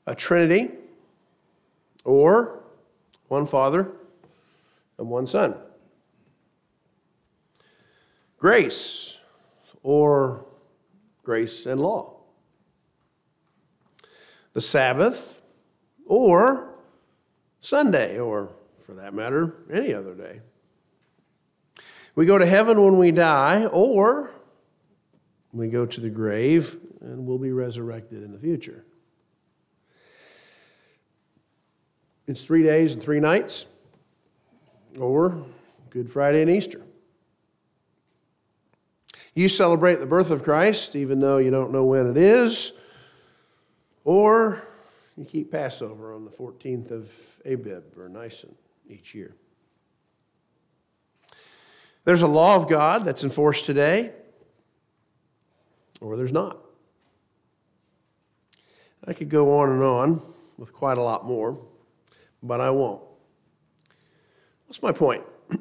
a Trinity, or one Father and one Son. Grace, or grace and law. The Sabbath, or Sunday, or for that matter, any other day. We go to heaven when we die, or we go to the grave and we'll be resurrected in the future. It's 3 days and 3 nights, or Good Friday and Easter. You celebrate the birth of Christ, even though you don't know when it is, or you keep Passover on the 14th of Abib or Nisan each year. There's a law of God that's enforced today, or there's not. I could go on and on with quite a lot more, but I won't. What's my point?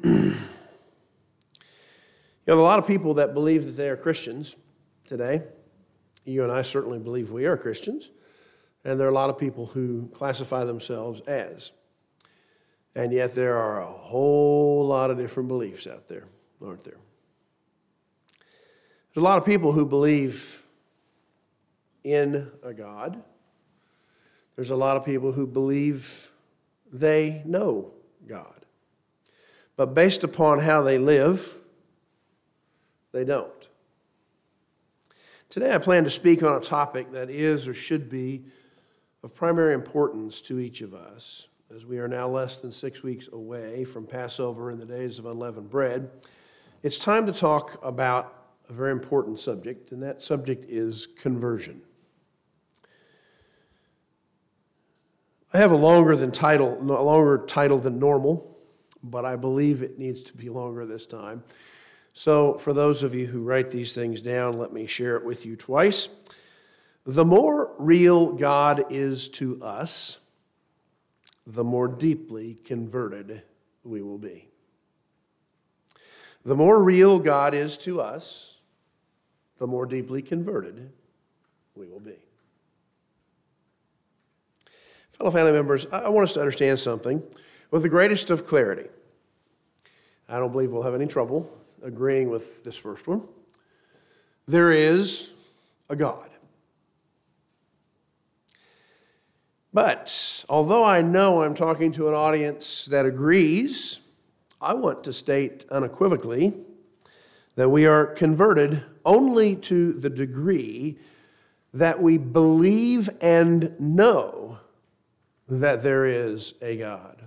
You know, a lot of people that believe that they are Christians today. You and I certainly believe we are Christians. And there are a lot of people who classify themselves as. And yet there are a whole lot of different beliefs out there, aren't there? There's a lot of people who believe in a God. There's a lot of people who believe they know God. But based upon how they live, they don't. Today I plan to speak on a topic that is or should be of primary importance to each of us, as we are now less than 6 weeks away from Passover and the days of unleavened bread. It's time to talk about a very important subject, and that subject is conversion. I have a longer title than normal, but I believe it needs to be longer this time. So for those of you who write these things down, let me share it with you twice. The more real God is to us, the more deeply converted we will be. The more real God is to us, the more deeply converted we will be. Fellow family members, I want us to understand something with the greatest of clarity. I don't believe we'll have any trouble agreeing with this first one. There is a God. But although I know I'm talking to an audience that agrees, I want to state unequivocally that we are converted only to the degree that we believe and know that there is a God.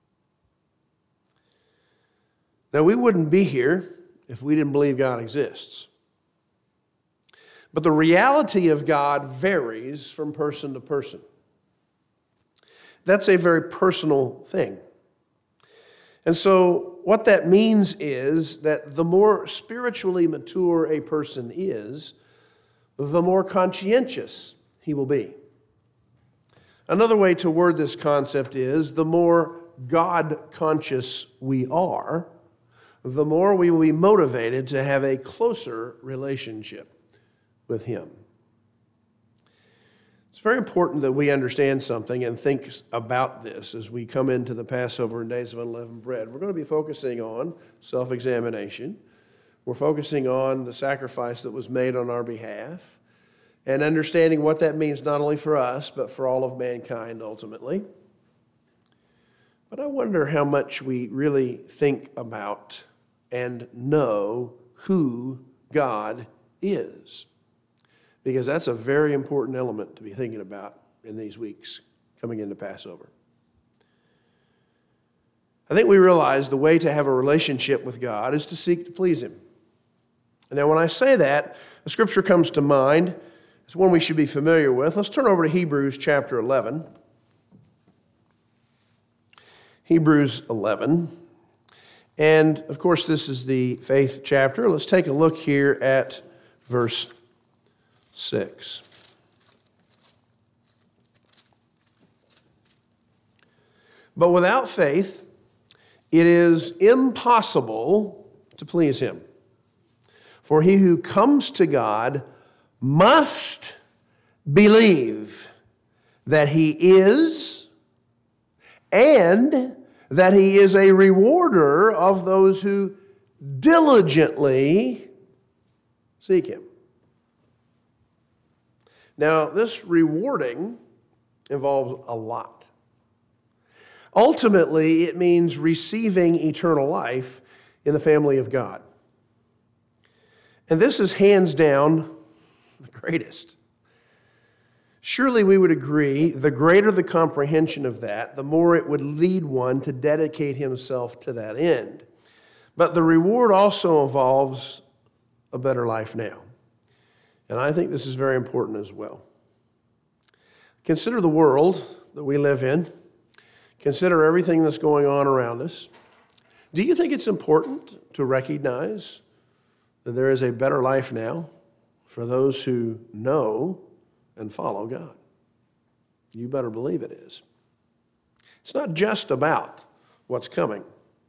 Now, we wouldn't be here if we didn't believe God exists. But the reality of God varies from person to person. That's a very personal thing. And so what that means is that the more spiritually mature a person is, the more conscientious he will be. Another way to word this concept is the more God-conscious we are, the more we will be motivated to have a closer relationship with Him. It's very important that we understand something and think about this as we come into the Passover and Days of Unleavened Bread. We're going to be focusing on self-examination. We're focusing on the sacrifice that was made on our behalf and understanding what that means not only for us, but for all of mankind ultimately. But I wonder how much we really think about and know who God is. Because that's a very important element to be thinking about in these weeks coming into Passover. I think we realize the way to have a relationship with God is to seek to please Him. And now when I say that, a scripture comes to mind. It's one we should be familiar with. Let's turn over to Hebrews chapter 11. Hebrews 11. And, of course, this is the faith chapter. Let's take a look here at verse 6. But without faith, it is impossible to please Him. For he who comes to God must believe that he is, and that he is a rewarder of those who diligently seek him. Now, this rewarding involves a lot. Ultimately, it means receiving eternal life in the family of God. And this is hands down the greatest. Surely we would agree, the greater the comprehension of that, the more it would lead one to dedicate himself to that end. But the reward also involves a better life now. And I think this is very important as well. Consider the world that we live in. Consider everything that's going on around us. Do you think it's important to recognize that there is a better life now for those who know and follow God? You better believe it is. It's not just about what's coming.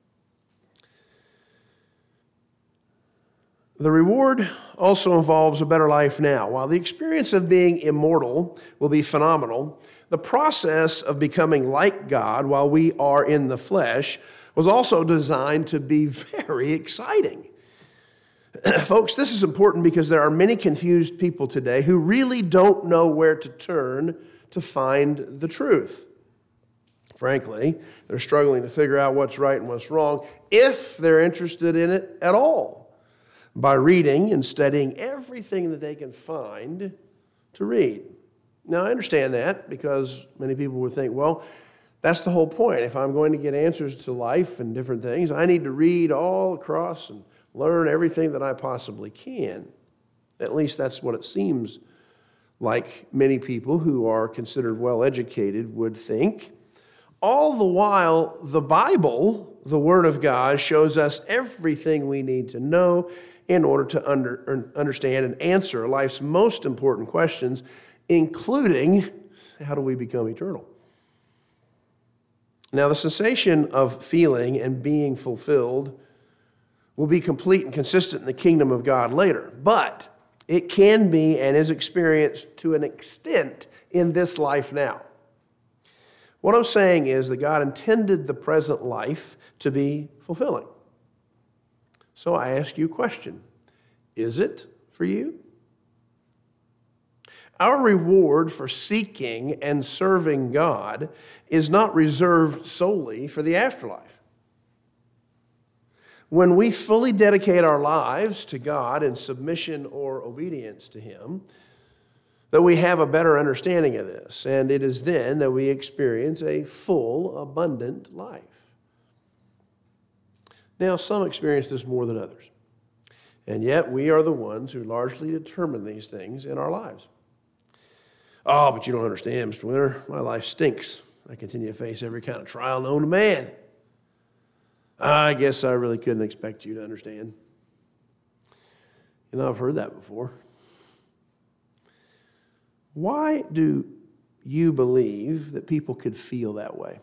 The reward also involves a better life now. While the experience of being immortal will be phenomenal, the process of becoming like God while we are in the flesh was also designed to be very exciting. Folks, this is important because there are many confused people today who really don't know where to turn to find the truth. Frankly, they're struggling to figure out what's right and what's wrong, if they're interested in it at all, by reading and studying everything that they can find to read. Now, I understand that because many people would think, well, that's the whole point. If I'm going to get answers to life and different things, I need to read all across and learn everything that I possibly can. At least that's what it seems like many people who are considered well-educated would think. All the while, the Bible, the Word of God, shows us everything we need to know in order to understand and answer life's most important questions, including how do we become eternal? Now, the sensation of feeling and being fulfilled will be complete and consistent in the kingdom of God later, but it can be and is experienced to an extent in this life now. What I'm saying is that God intended the present life to be fulfilling. So I ask you a question. Is it for you? Our reward for seeking and serving God is not reserved solely for the afterlife. When we fully dedicate our lives to God in submission or obedience to Him, that we have a better understanding of this, and it is then that we experience a full, abundant life. Now, some experience this more than others, and yet we are the ones who largely determine these things in our lives. Oh, but you don't understand, Mr. Winter. My life stinks. I continue to face every kind of trial known to man. I guess I really couldn't expect you to understand. You know, I've heard that before. Why do you believe that people could feel that way?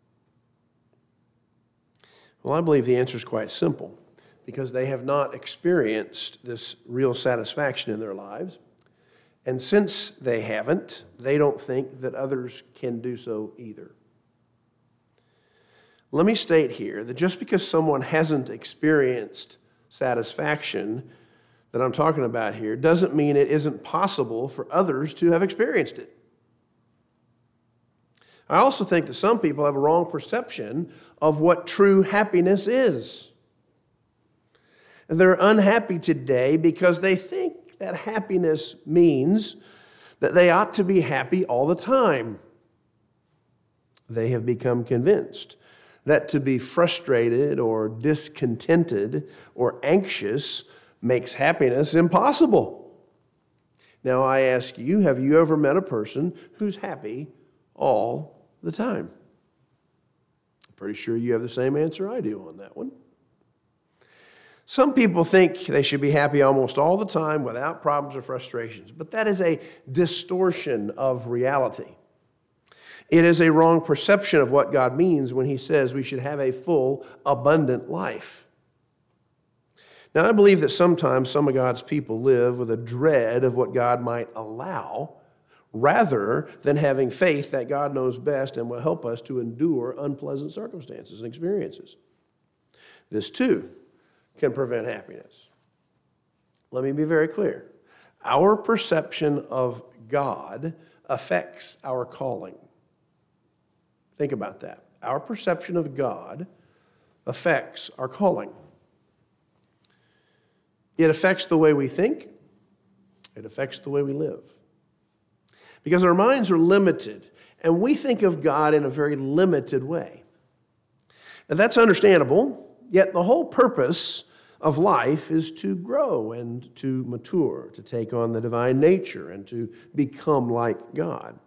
Well, I believe the answer is quite simple. Because they have not experienced this real satisfaction in their lives. And since they haven't, they don't think that others can do so either. Let me state here that just because someone hasn't experienced satisfaction that I'm talking about here doesn't mean it isn't possible for others to have experienced it. I also think that some people have a wrong perception of what true happiness is. And they're unhappy today because they think that happiness means that they ought to be happy all the time. They have become convinced that to be frustrated or discontented or anxious makes happiness impossible. Now I ask you, have you ever met a person who's happy all the time? I'm pretty sure you have the same answer I do on that one. Some people think they should be happy almost all the time without problems or frustrations, but that is a distortion of reality. It is a wrong perception of what God means when He says we should have a full, abundant life. Now, I believe that sometimes some of God's people live with a dread of what God might allow rather than having faith that God knows best and will help us to endure unpleasant circumstances and experiences. This, too, can prevent happiness. Let me be very clear. Our perception of God affects our calling. Think about that. Our perception of God affects our calling. It affects the way we think. It affects the way we live. Because our minds are limited, and we think of God in a very limited way. And that's understandable, yet the whole purpose of life is to grow and to mature, to take on the divine nature and to become like God.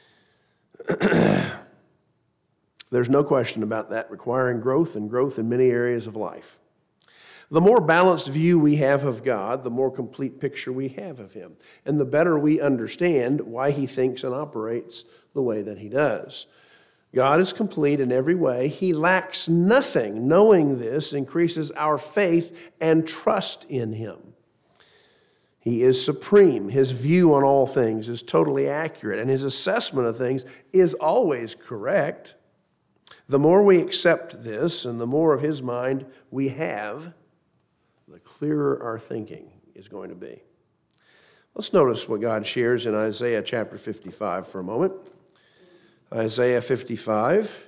There's no question about that requiring growth and growth in many areas of life. The more balanced view we have of God, the more complete picture we have of Him, and the better we understand why He thinks and operates the way that He does. God is complete in every way. He lacks nothing. Knowing this increases our faith and trust in Him. He is supreme. His view on all things is totally accurate, and His assessment of things is always correct. The more we accept this and the more of His mind we have, the clearer our thinking is going to be. Let's notice what God shares in Isaiah chapter 55 for a moment. Isaiah 55.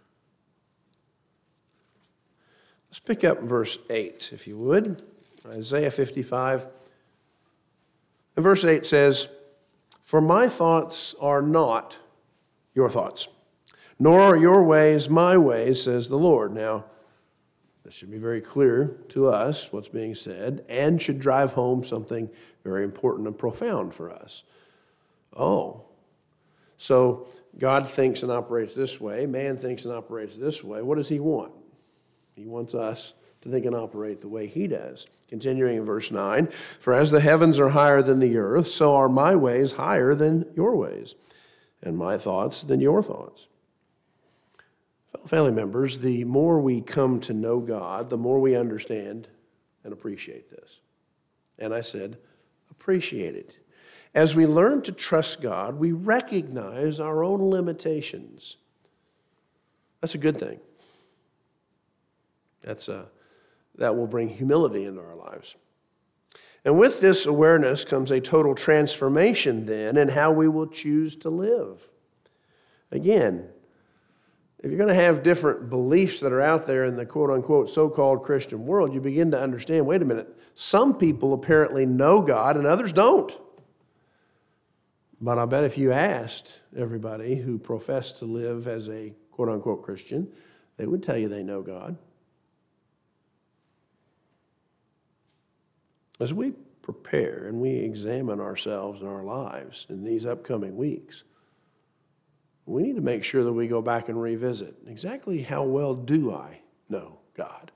Let's pick up verse 8, if you would. Isaiah 55. And verse 8 says, "For my thoughts are not your thoughts, nor are your ways my ways, says the Lord." Now, this should be very clear to us, what's being said, and should drive home something very important and profound for us. Oh, so God thinks and operates this way. Man thinks and operates this way. What does He want? He wants us to think and operate the way He does. Continuing in verse 9, "For as the heavens are higher than the earth, so are my ways higher than your ways, and my thoughts than your thoughts." Family members, the more we come to know God, the more we understand and appreciate this. And I said, appreciate it. As we learn to trust God, we recognize our own limitations. That's a good thing. That will bring humility into our lives. And with this awareness comes a total transformation then in how we will choose to live. Again, if you're going to have different beliefs that are out there in the quote-unquote so-called Christian world, you begin to understand, wait a minute, some people apparently know God and others don't. But I bet if you asked everybody who professed to live as a quote-unquote Christian, they would tell you they know God. As we prepare and we examine ourselves and our lives in these upcoming weeks, we need to make sure that we go back and revisit exactly how well do I know God.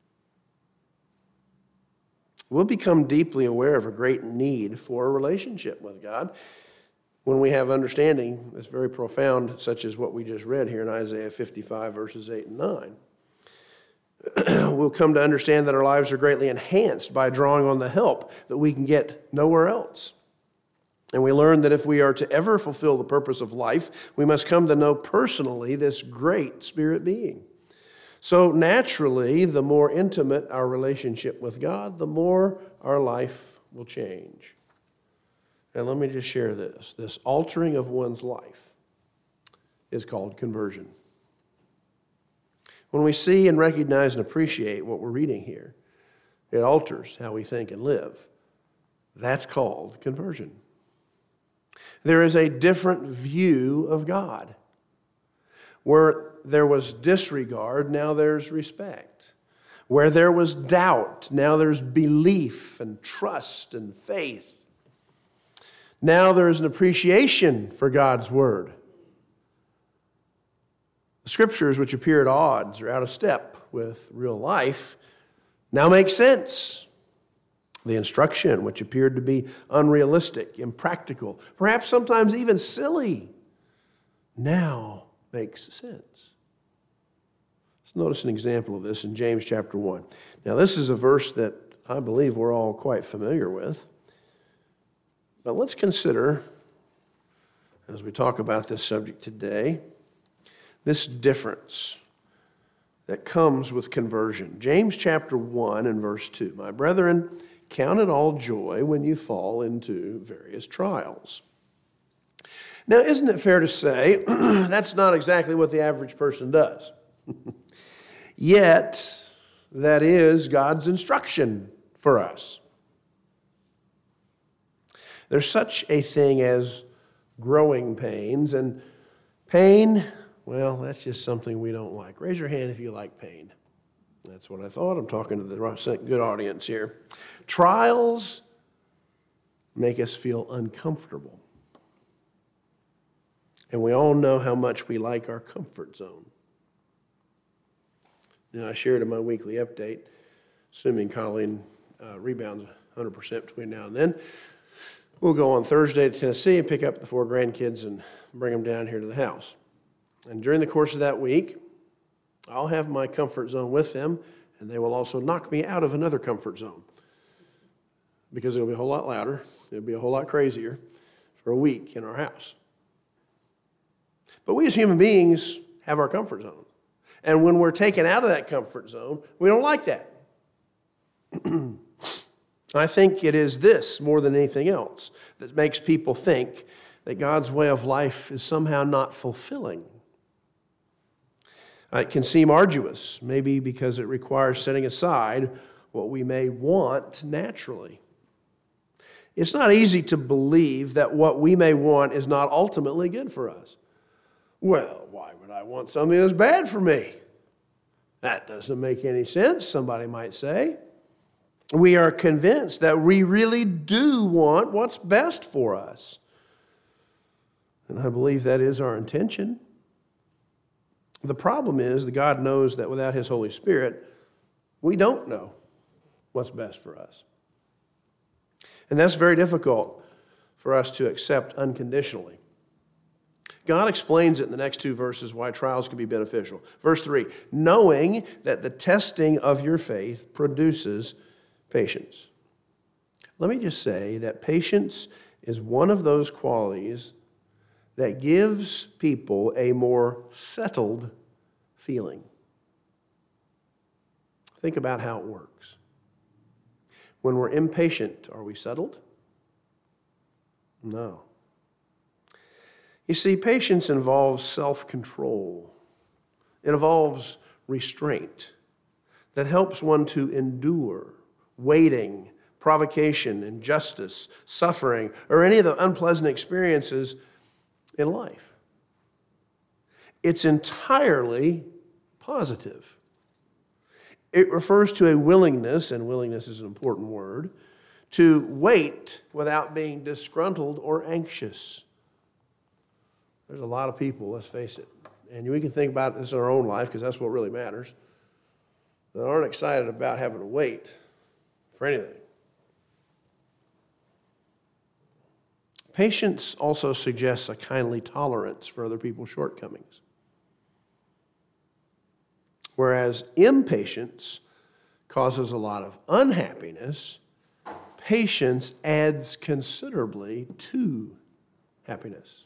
We'll become deeply aware of a great need for a relationship with God when we have understanding that's very profound, such as what we just read here in Isaiah 55, verses 8 and 9. We'll come to understand that our lives are greatly enhanced by drawing on the help that we can get nowhere else. And we learn that if we are to ever fulfill the purpose of life, we must come to know personally this great spirit being. So naturally, the more intimate our relationship with God, the more our life will change. And let me just share this. This altering of one's life is called conversion. When we see and recognize and appreciate what we're reading here, it alters how we think and live. That's called conversion. There is a different view of God. Where there was disregard, now there's respect. Where there was doubt, now there's belief and trust and faith. Now there's an appreciation for God's word. The scriptures, which appear at odds or out of step with real life, now make sense. The instruction, which appeared to be unrealistic, impractical, perhaps sometimes even silly, now makes sense. Let's notice an example of this in James chapter 1. Now, this is a verse that I believe we're all quite familiar with. But let's consider as we talk about this subject today, this difference that comes with conversion. James chapter 1 and verse 2. My brethren, count it all joy when you fall into various trials. Now, isn't it fair to say that's not exactly what the average person does? Yet, that is God's instruction for us. There's such a thing as growing pains, and pain, well, that's just something we don't like. Raise your hand if you like pain. That's what I thought. I'm talking to the good audience here. Trials make us feel uncomfortable. And we all know how much we like our comfort zone. Now, I shared in my weekly update, assuming Colleen rebounds 100% between now and then, we'll go on Thursday to Tennessee and pick up the 4 grandkids and bring them down here to the house. And during the course of that week, I'll have my comfort zone with them, and they will also knock me out of another comfort zone because it'll be a whole lot louder, it'll be a whole lot crazier for a week in our house. But we as human beings have our comfort zone. And when we're taken out of that comfort zone, we don't like that. I think it is this, more than anything else, that makes people think that God's way of life is somehow not fulfilling. It can seem arduous, maybe because it requires setting aside what we may want naturally. It's not easy to believe that what we may want is not ultimately good for us. Well, why would I want something that's bad for me? That doesn't make any sense, somebody might say. We are convinced that we really do want what's best for us. And I believe that is our intention. The problem is that God knows that without His Holy Spirit, we don't know what's best for us. And that's very difficult for us to accept unconditionally. God explains it in the next 2 verses why trials can be beneficial. Verse 3, knowing that the testing of your faith produces patience. Let me just say that patience is one of those qualities that gives people a more settled feeling. Think about how it works. When we're impatient, are we settled? No. You see, patience involves self-control. It involves restraint that helps one to endure waiting, provocation, injustice, suffering, or any of the unpleasant experiences in life. It's entirely positive. It refers to a willingness, and willingness is an important word, to wait without being disgruntled or anxious. There's a lot of people, let's face it, and we can think about this in our own life because that's what really matters, that aren't excited about having to wait for anything. Patience also suggests a kindly tolerance for other people's shortcomings. Whereas impatience causes a lot of unhappiness, patience adds considerably to happiness.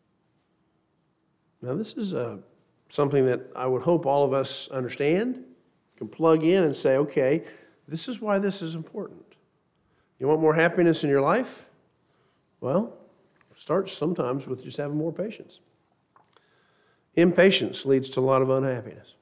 Now, this is something that I would hope all of us understand, can plug in and say, okay, this is why this is important. You want more happiness in your life? Well, it starts sometimes with just having more patience. Impatience leads to a lot of unhappiness.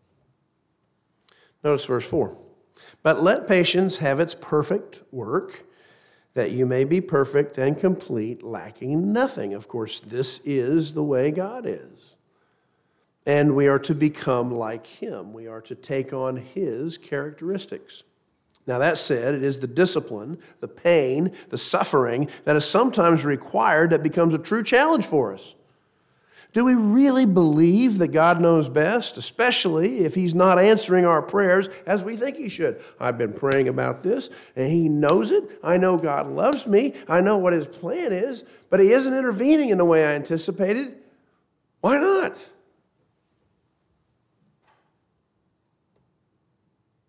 Notice verse 4. But let patience have its perfect work, that you may be perfect and complete, lacking nothing. Of course, this is the way God is. And we are to become like Him. We are to take on His characteristics. Now, that said, it is the discipline, the pain, the suffering that is sometimes required that becomes a true challenge for us. Do we really believe that God knows best, especially if He's not answering our prayers as we think He should? I've been praying about this, and He knows it. I know God loves me. I know what His plan is, but He isn't intervening in the way I anticipated. Why not?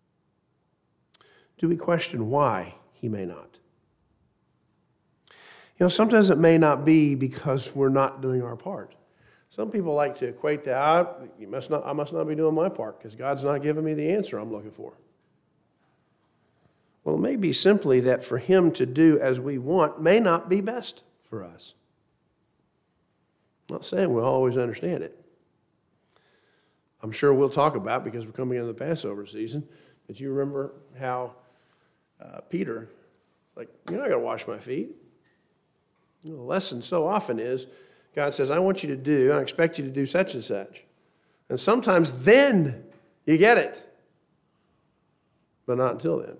Do we question why He may not? Sometimes it may not be because we're not doing our part. Some people like to equate that out. I must not be doing my part because God's not giving me the answer I'm looking for. Well, it may be simply that for Him to do as we want may not be best for us. I'm not saying we'll always understand it. I'm sure we'll talk about, because we're coming into the Passover season, but you remember how Peter, you're not going to wash my feet. The lesson so often is, God says, I want you to do, I expect you to do such and such. And sometimes then you get it, but not until then.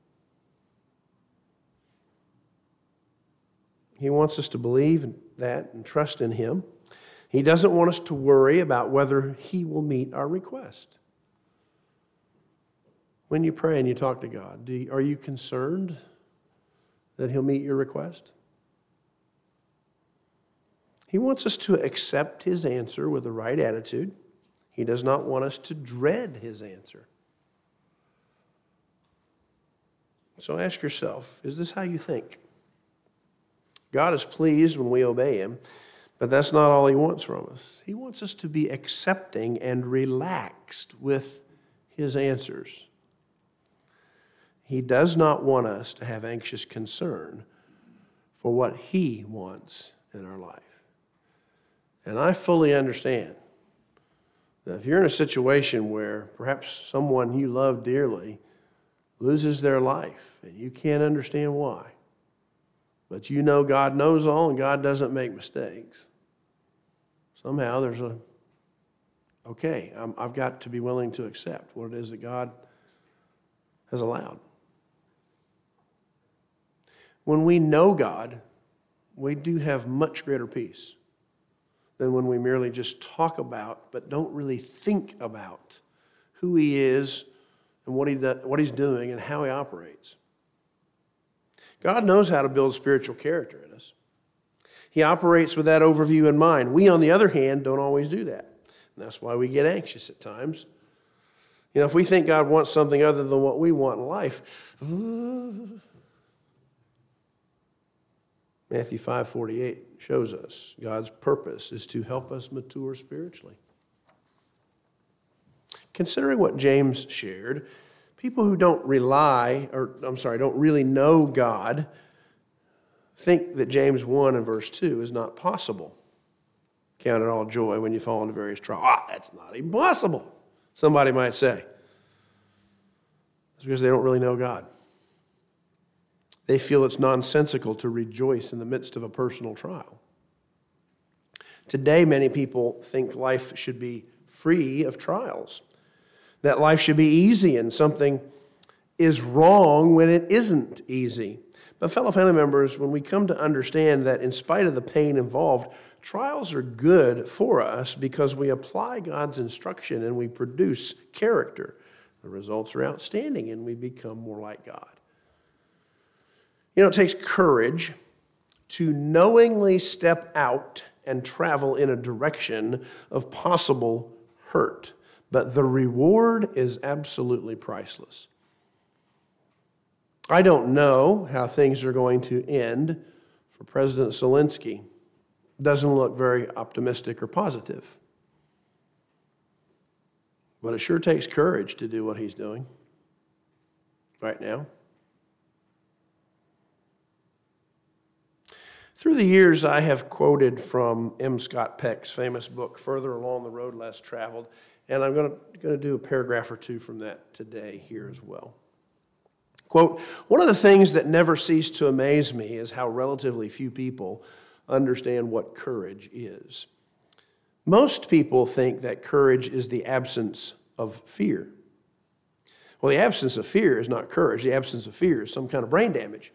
He wants us to believe in that and trust in Him. He doesn't want us to worry about whether He will meet our request. When you pray and you talk to God, are you concerned that He'll meet your request? He wants us to accept His answer with the right attitude. He does not want us to dread His answer. So ask yourself, is this how you think? God is pleased when we obey Him, but that's not all He wants from us. He wants us to be accepting and relaxed with His answers. He does not want us to have anxious concern for what He wants in our life. And I fully understand that if you're in a situation where perhaps someone you love dearly loses their life and you can't understand why, but you know God knows all and God doesn't make mistakes, somehow there's I've got to be willing to accept what it is that God has allowed. When we know God, we do have much greater peace than when we merely just talk about but don't really think about who He is and what He's doing and how He operates. God knows how to build spiritual character in us. He operates with that overview in mind. We, on the other hand, don't always do that. And that's why we get anxious at times. If we think God wants something other than what we want in life, Matthew 5:48 shows us God's purpose is to help us mature spiritually. Considering what James shared, people who don't really know God think that James 1 and verse 2 is not possible. Count it all joy when you fall into various trials. That's not even possible, somebody might say. It's because they don't really know God. They feel it's nonsensical to rejoice in the midst of a personal trial. Today, many people think life should be free of trials, that life should be easy and something is wrong when it isn't easy. But fellow family members, when we come to understand that in spite of the pain involved, trials are good for us because we apply God's instruction and we produce character. The results are outstanding and we become more like God. It takes courage to knowingly step out and travel in a direction of possible hurt. But the reward is absolutely priceless. I don't know how things are going to end for President Zelensky. Doesn't look very optimistic or positive. But it sure takes courage to do what he's doing right now. Through the years, I have quoted from M. Scott Peck's famous book, Further Along the Road Less Traveled, and I'm going to do a paragraph or two from that today here as well. Quote, one of the things that never cease to amaze me is how relatively few people understand what courage is. Most people think that courage is the absence of fear. Well, the absence of fear is not courage. The absence of fear is some kind of brain damage.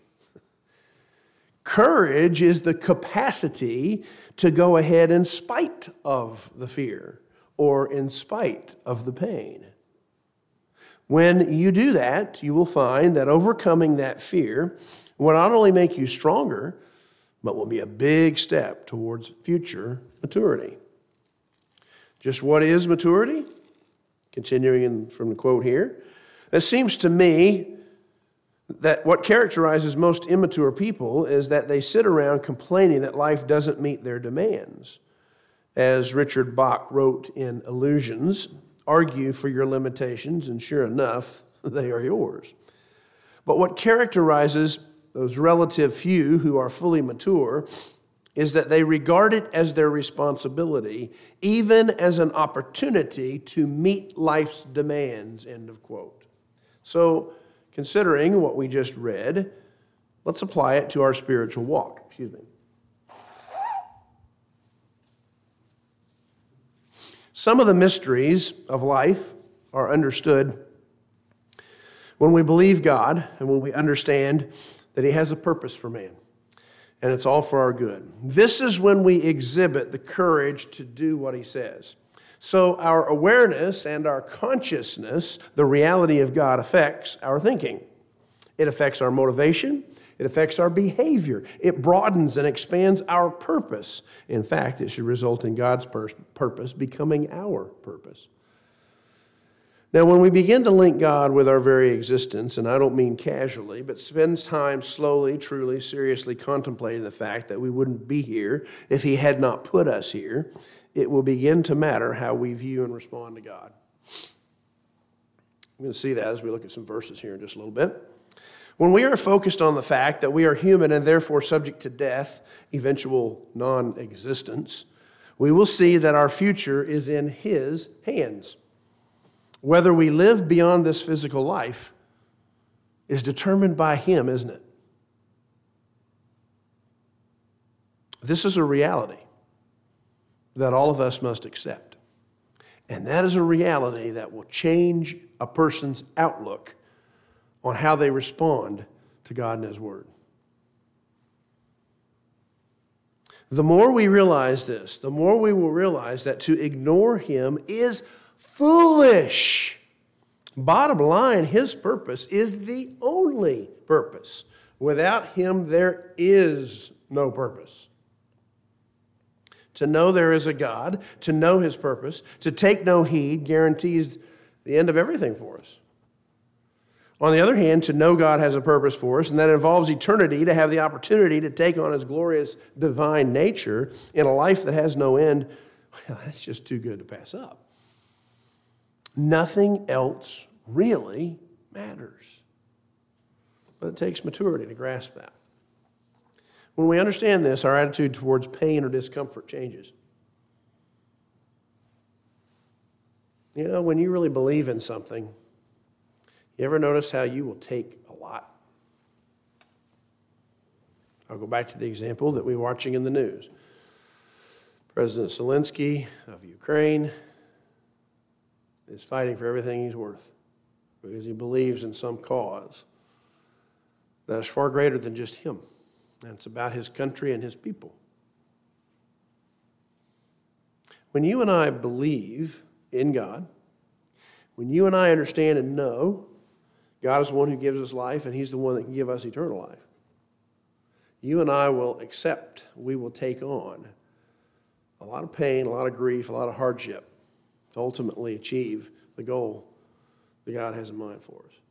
Courage is the capacity to go ahead in spite of the fear or in spite of the pain. When you do that, you will find that overcoming that fear will not only make you stronger, but will be a big step towards future maturity. Just what is maturity? Continuing from the quote here, it seems to me that what characterizes most immature people is that they sit around complaining that life doesn't meet their demands. As Richard Bach wrote in Illusions, argue for your limitations, and sure enough, they are yours. But what characterizes those relative few who are fully mature is that they regard it as their responsibility, even as an opportunity to meet life's demands, end of quote. So, considering what we just read, let's apply it to our spiritual walk. Some of the mysteries of life are understood when we believe God and when we understand that He has a purpose for man, and it's all for our good. This is when we exhibit the courage to do what He says. So our awareness and our consciousness, the reality of God, affects our thinking. It affects our motivation. It affects our behavior. It broadens and expands our purpose. In fact, it should result in God's purpose becoming our purpose. Now, when we begin to link God with our very existence, and I don't mean casually, but spend time slowly, truly, seriously contemplating the fact that we wouldn't be here if He had not put us here, it will begin to matter how we view and respond to God. I'm going to see that as we look at some verses here in just a little bit. When we are focused on the fact that we are human and therefore subject to death, eventual non-existence, we will see that our future is in His hands. Whether we live beyond this physical life is determined by Him, isn't it? This is a reality that all of us must accept. And that is a reality that will change a person's outlook on how they respond to God and His Word. The more we realize this, the more we will realize that to ignore Him is foolish. Bottom line, His purpose is the only purpose. Without Him, there is no purpose. To know there is a God, to know His purpose, to take no heed guarantees the end of everything for us. On the other hand, to know God has a purpose for us, and that involves eternity, to have the opportunity to take on His glorious divine nature in a life that has no end, well, that's just too good to pass up. Nothing else really matters. But it takes maturity to grasp that. When we understand this, our attitude towards pain or discomfort changes. You know, when you really believe in something, you ever notice how you will take a lot? I'll go back to the example that we were watching in the news. President Zelensky of Ukraine is fighting for everything he's worth because he believes in some cause that is far greater than just him. And it's about his country and his people. When you and I believe in God, when you and I understand and know God is the one who gives us life and He's the one that can give us eternal life, you and I will accept, we will take on a lot of pain, a lot of grief, a lot of hardship to ultimately achieve the goal that God has in mind for us.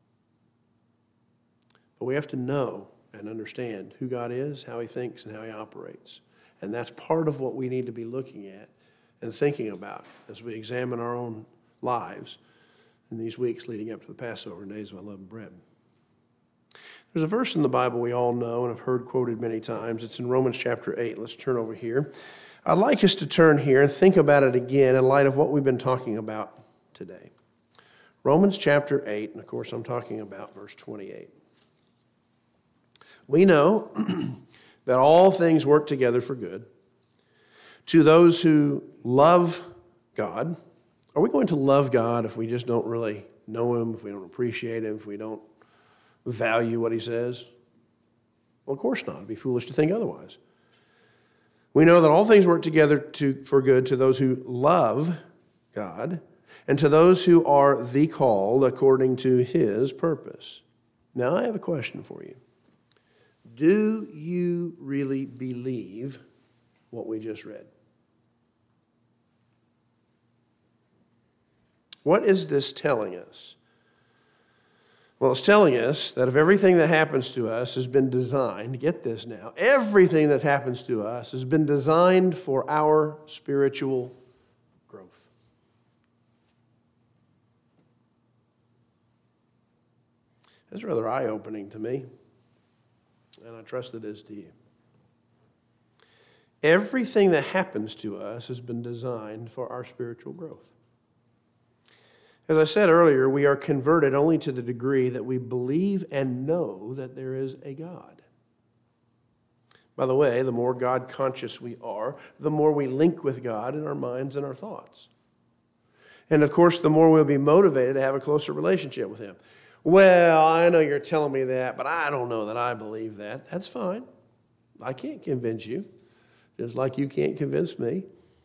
But we have to know and understand who God is, how He thinks, and how He operates. And that's part of what we need to be looking at and thinking about as we examine our own lives in these weeks leading up to the Passover and Days of Unleavened Bread. There's a verse in the Bible we all know and have heard quoted many times. It's in Romans chapter 8. Let's turn over here. I'd like us to turn here and think about it again in light of what we've been talking about today. Romans chapter 8, and of course I'm talking about verse 28. We know that all things work together for good to those who love God. Are we going to love God if we just don't really know Him, if we don't appreciate Him, if we don't value what He says? Well, of course not. It'd be foolish to think otherwise. We know that all things work together for good to those who love God and to those who are the called according to His purpose. Now, I have a question for you. Do you really believe what we just read? What is this telling us? Well, it's telling us that if everything that happens to us has been designed, get this now, everything that happens to us has been designed for our spiritual growth. That's rather eye-opening to me, and I trust it is to you. Everything that happens to us has been designed for our spiritual growth. As I said earlier, we are converted only to the degree that we believe and know that there is a God. By the way, the more God conscious we are, the more we link with God in our minds and our thoughts. And of course, the more we'll be motivated to have a closer relationship with Him. Well, I know you're telling me that, but I don't know that I believe that. That's fine. I can't convince you, just like you can't convince me.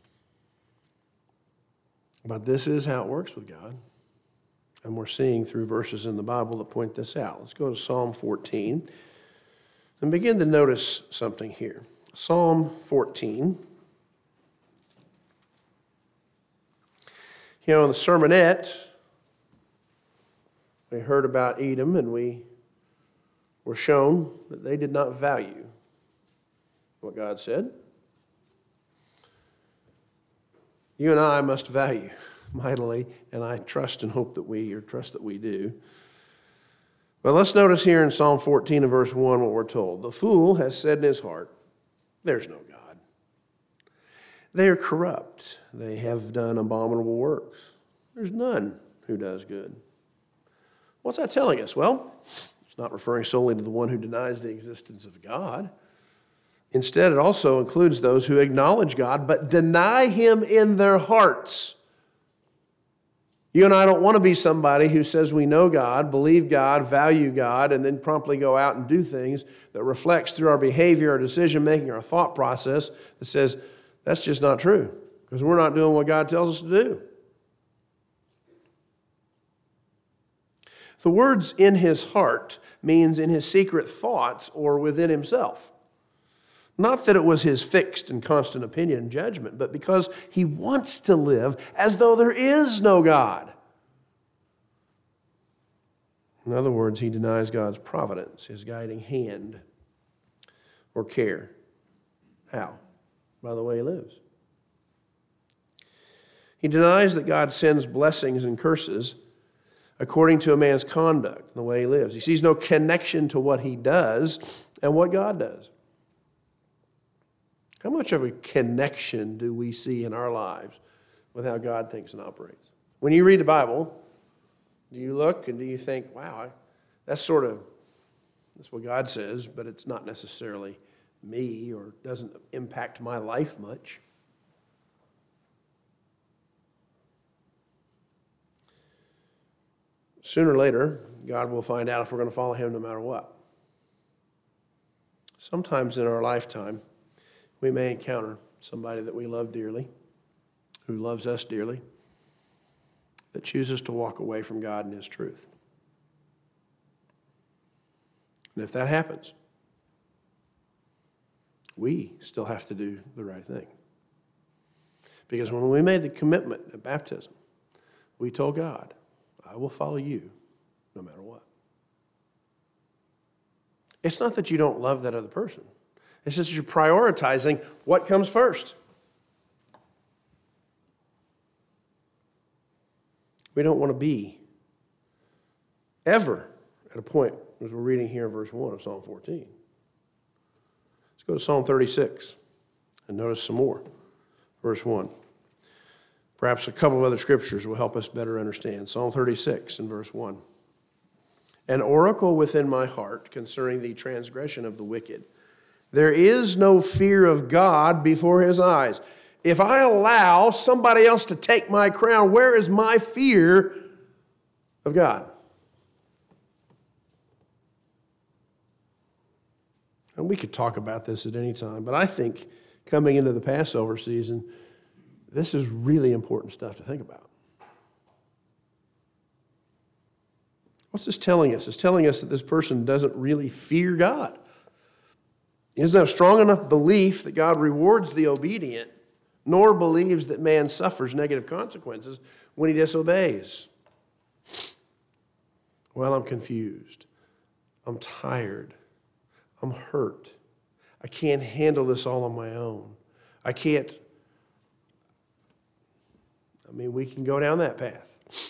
But this is how it works with God. And we're seeing through verses in the Bible that point this out. Let's go to Psalm 14 and begin to notice something here. Psalm 14. You know, in the sermonette, we heard about Edom, and we were shown that they did not value what God said. You and I must value mightily, and I trust and hope that we do. But let's notice here in Psalm 14 and verse 1 what we're told. The fool has said in his heart, there's no God. They are corrupt. They have done abominable works. There's none who does good. What's that telling us? Well, it's not referring solely to the one who denies the existence of God. Instead, it also includes those who acknowledge God but deny Him in their hearts. You and I don't want to be somebody who says we know God, believe God, value God, and then promptly go out and do things that reflects through our behavior, our decision-making, our thought process that says that's just not true because we're not doing what God tells us to do. The words in his heart means in his secret thoughts or within himself. Not that it was his fixed and constant opinion and judgment, but because he wants to live as though there is no God. In other words, he denies God's providence, His guiding hand or care. How? By the way he lives. He denies that God sends blessings and curses according to a man's conduct, the way he lives. He sees no connection to what he does and what God does. How much of a connection do we see in our lives with how God thinks and operates? When you read the Bible, do you look and do you think, wow, that's what God says, but it's not necessarily me or doesn't impact my life much? Sooner or later, God will find out if we're going to follow Him no matter what. Sometimes in our lifetime, we may encounter somebody that we love dearly, who loves us dearly, that chooses to walk away from God and His truth. And if that happens, we still have to do the right thing. Because when we made the commitment at baptism, we told God, I will follow you no matter what. It's not that you don't love that other person. It's just you're prioritizing what comes first. We don't want to be ever at a point, as we're reading here in verse 1 of Psalm 14. Let's go to Psalm 36 and notice some more. Verse 1. Perhaps a couple of other scriptures will help us better understand. Psalm 36 and verse 1. An oracle within my heart concerning the transgression of the wicked. There is no fear of God before His eyes. If I allow somebody else to take my crown, where is my fear of God? And we could talk about this at any time, but I think coming into the Passover season, this is really important stuff to think about. What's this telling us? It's telling us that this person doesn't really fear God. He doesn't have strong enough belief that God rewards the obedient, nor believes that man suffers negative consequences when he disobeys. Well, I'm confused. I'm tired. I'm hurt. I can't handle this all on my own. We can go down that path.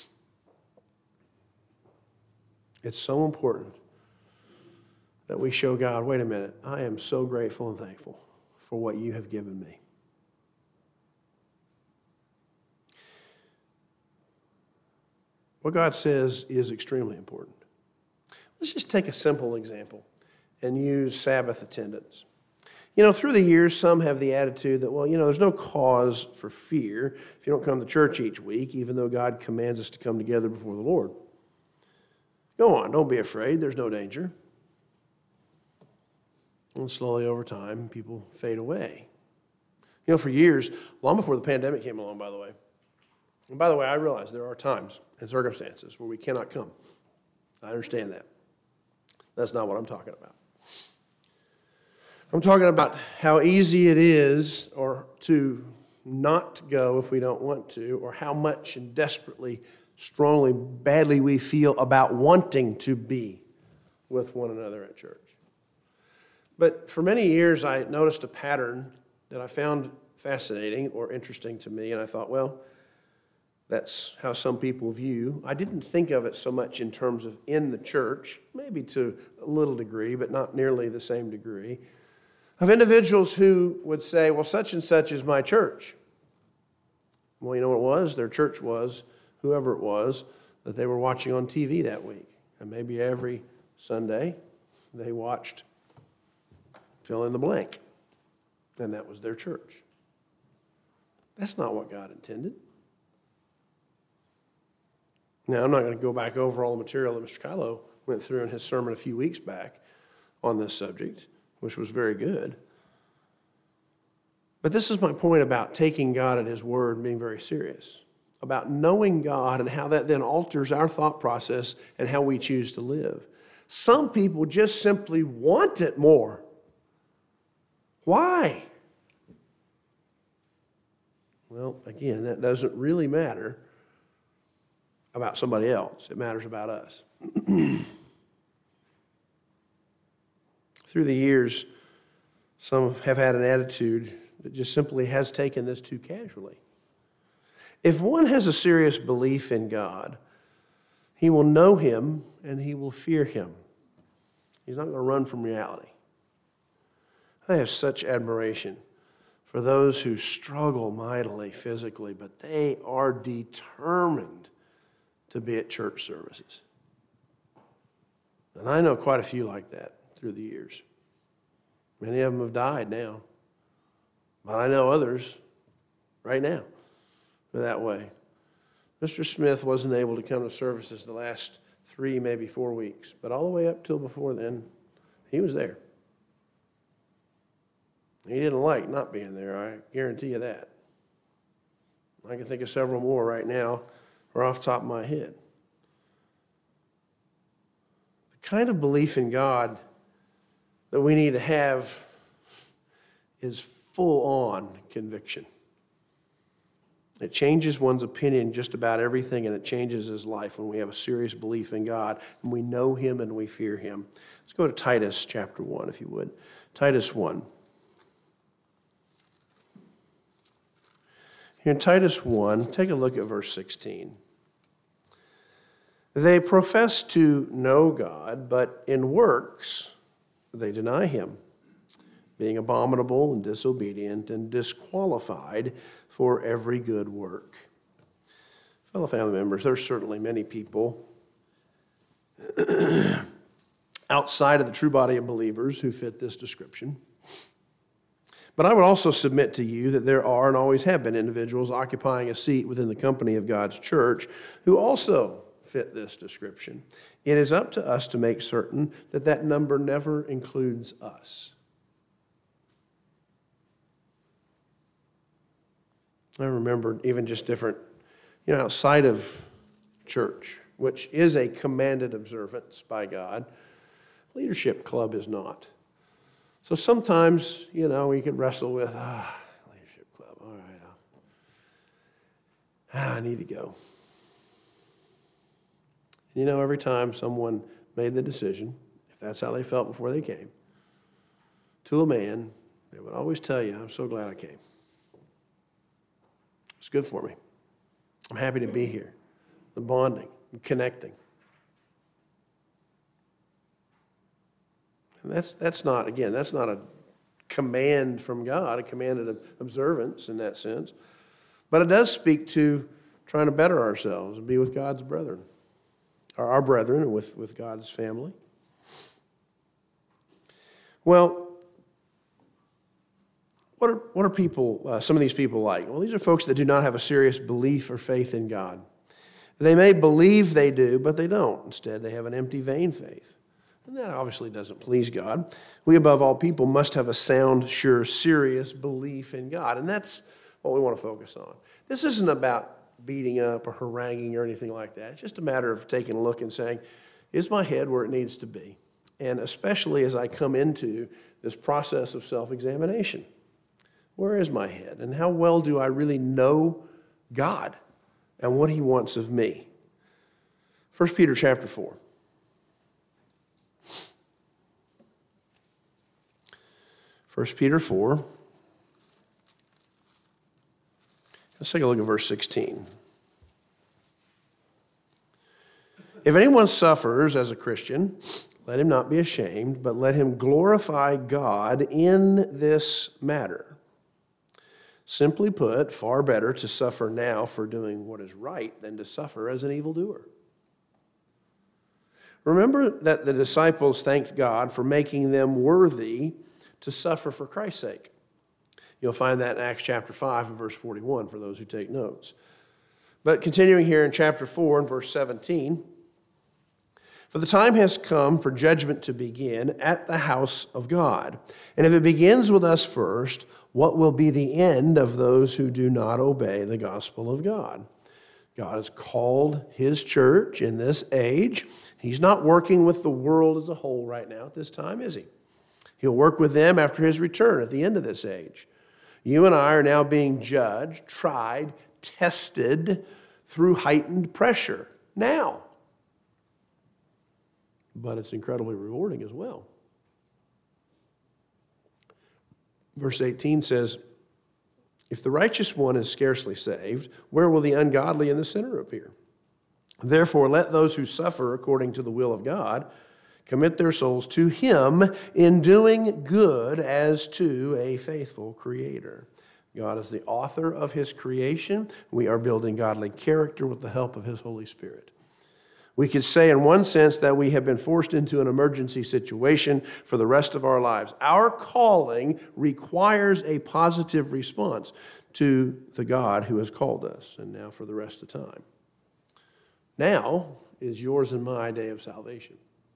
It's so important that we show God, wait a minute, I am so grateful and thankful for what you have given me. What God says is extremely important. Let's just take a simple example and use Sabbath attendance. Through the years, some have the attitude that, there's no cause for fear if you don't come to church each week, even though God commands us to come together before the Lord. Go on, don't be afraid. There's no danger. And slowly over time, people fade away. For years, long before the pandemic came along, by the way. And by the way, I realize there are times and circumstances where we cannot come. I understand that. That's not what I'm talking about. I'm talking about how easy it is or to not go if we don't want to, or how much and desperately, strongly, badly we feel about wanting to be with one another at church. But for many years, I noticed a pattern that I found fascinating or interesting to me, and I thought, that's how some people view. I didn't think of it so much in terms of in the church, maybe to a little degree, but not nearly the same degree, of individuals who would say, such and such is my church. Well, you know what it was? Their church was whoever it was that they were watching on TV that week. And maybe every Sunday they watched fill in the blank. And that was their church. That's not what God intended. Now, I'm not going to go back over all the material that Mr. Kylo went through in his sermon a few weeks back on this subject, which was very good. But this is my point about taking God at his word and being very serious, about knowing God and how that then alters our thought process and how we choose to live. Some people just simply want it more. Why? Well, again, that doesn't really matter about somebody else. It matters about us. Through the years, some have had an attitude that just simply has taken this too casually. If one has a serious belief in God, he will know him and he will fear him. He's not going to run from reality. I have such admiration for those who struggle mightily physically, but they are determined to be at church services. And I know quite a few like that through the years. Many of them have died now. But I know others right now that way. Mr. Smith wasn't able to come to services the last 3, maybe 4 weeks, but all the way up till before then, he was there. He didn't like not being there, I guarantee you that. I can think of several more right now or off the top of my head. The kind of belief in God that we need to have is full-on conviction. It changes one's opinion just about everything, and it changes his life when we have a serious belief in God, and we know him and we fear him. Let's go to Titus chapter 1, if you would. Titus 1. Here in Titus 1, take a look at verse 16. They profess to know God, but in works they deny him, being abominable and disobedient and disqualified for every good work. Fellow family members, there's certainly many people outside of the true body of believers who fit this description. But I would also submit to you that there are and always have been individuals occupying a seat within the company of God's church who also fit this description. It is up to us to make certain that that number never includes us. I remember even just different, outside of church, which is a commanded observance by God, leadership club is not. So sometimes, we could wrestle with, leadership club, all right, I need to go. You know, every time someone made the decision, if that's how they felt before they came, to a man, they would always tell you, I'm so glad I came. It's good for me. I'm happy to be here. The bonding, connecting. And that's not a command from God, a commanded observance in that sense. But it does speak to trying to better ourselves and be with God's brethren, or our brethren, and with God's family. Well, what are people, some of these people like? Well, these are folks that do not have a serious belief or faith in God. They may believe they do, but they don't. Instead, they have an empty, vain faith. And that obviously doesn't please God. We, above all people, must have a sound, sure, serious belief in God. And that's what we want to focus on. This isn't about beating up or haranguing or anything like that. It's just a matter of taking a look and saying, is my head where it needs to be? And especially as I come into this process of self-examination. Where is my head? And how well do I really know God and what he wants of me? 1 Peter chapter 4. 1 Peter 4. Let's take a look at verse 16. If anyone suffers as a Christian, let him not be ashamed, but let him glorify God in this matter. Simply put, far better to suffer now for doing what is right than to suffer as an evildoer. Remember that the disciples thanked God for making them worthy to suffer for Christ's sake. You'll find that in Acts chapter 5 and verse 41 for those who take notes. But continuing here in chapter 4 and verse 17, for the time has come for judgment to begin at the house of God. And if it begins with us first, what will be the end of those who do not obey the gospel of God? God has called his church in this age. He's not working with the world as a whole right now at this time, is he? He'll work with them after his return at the end of this age. You and I are now being judged, tried, tested through heightened pressure now. But it's incredibly rewarding as well. Verse 18 says, if the righteous one is scarcely saved, where will the ungodly and the sinner appear? Therefore, let those who suffer according to the will of God commit their souls to him in doing good as to a faithful creator. God is the author of his creation. We are building godly character with the help of his Holy Spirit. We could say in one sense that we have been forced into an emergency situation for the rest of our lives. Our calling requires a positive response to the God who has called us, and now for the rest of time. Now is yours and my day of salvation.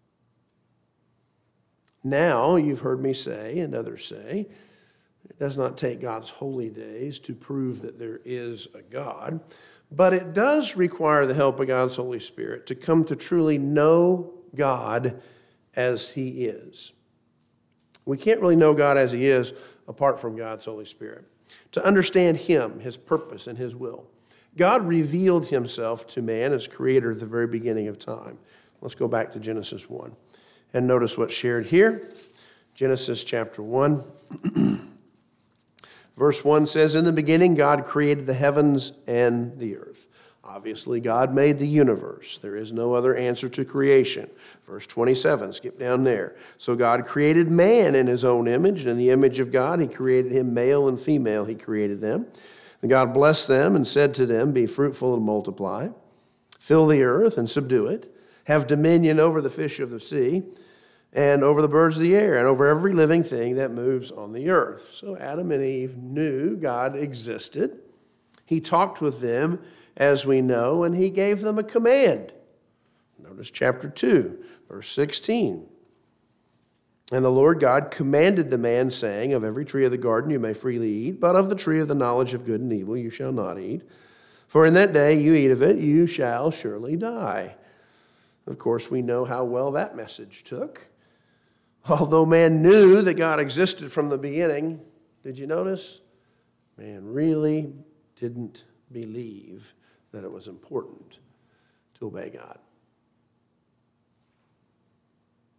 Now, you've heard me say, and others say, it does not take God's holy days to prove that there is a God, but it does require the help of God's Holy Spirit to come to truly know God as he is. We can't really know God as he is apart from God's Holy Spirit. To understand him, his purpose, and his will. God revealed himself to man as creator at the very beginning of time. Let's go back to Genesis 1 and notice what's shared here. Genesis chapter 1. Verse 1 says, in the beginning, God created the heavens and the earth. Obviously, God made the universe. There is no other answer to creation. Verse 27, skip down there. So God created man in his own image. And in the image of God, he created him, male and female, he created them. And God blessed them and said to them, be fruitful and multiply. Fill the earth and subdue it. Have dominion over the fish of the sea, and over the birds of the air, and over every living thing that moves on the earth. So Adam and Eve knew God existed. He talked with them, as we know, and he gave them a command. Notice chapter 2, verse 16. And the Lord God commanded the man, saying, of every tree of the garden you may freely eat, but of the tree of the knowledge of good and evil you shall not eat. For in that day you eat of it, you shall surely die. Of course, we know how well that message took. Although man knew that God existed from the beginning, did you notice? Man really didn't believe that it was important to obey God.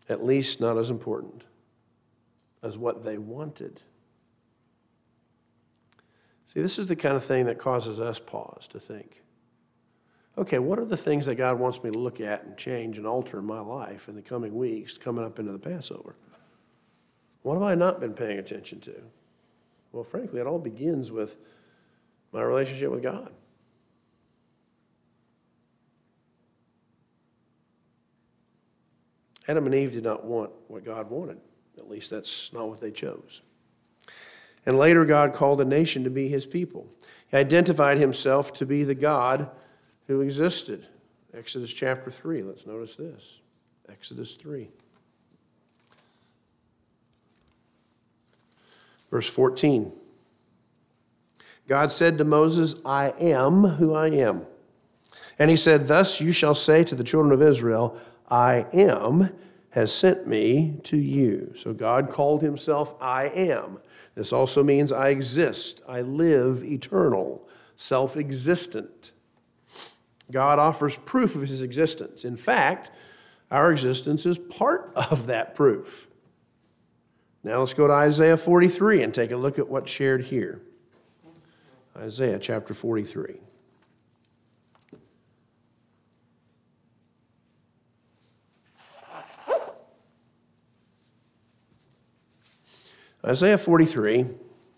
at least not as important as what they wanted. See, this is the kind of thing that causes us pause to think, okay, what are the things that God wants me to look at and change and alter in my life in the coming weeks coming up into the Passover? What have I not been paying attention to? Well, frankly, it all begins with my relationship with God. Adam and Eve did not want what God wanted. At least that's not what they chose. And later, God called a nation to be his people. He identified himself to be the God who existed. Exodus chapter 3, let's notice this. Exodus 3. Verse 14. God said to Moses, I am who I am. And he said, thus you shall say to the children of Israel, I am has sent me to you. So God called himself I am. This also means I exist, I live, eternal, self-existent. God offers proof of his existence. In fact, our existence is part of that proof. Now let's go to Isaiah 43 and take a look at what's shared here. Isaiah chapter 43. Isaiah 43,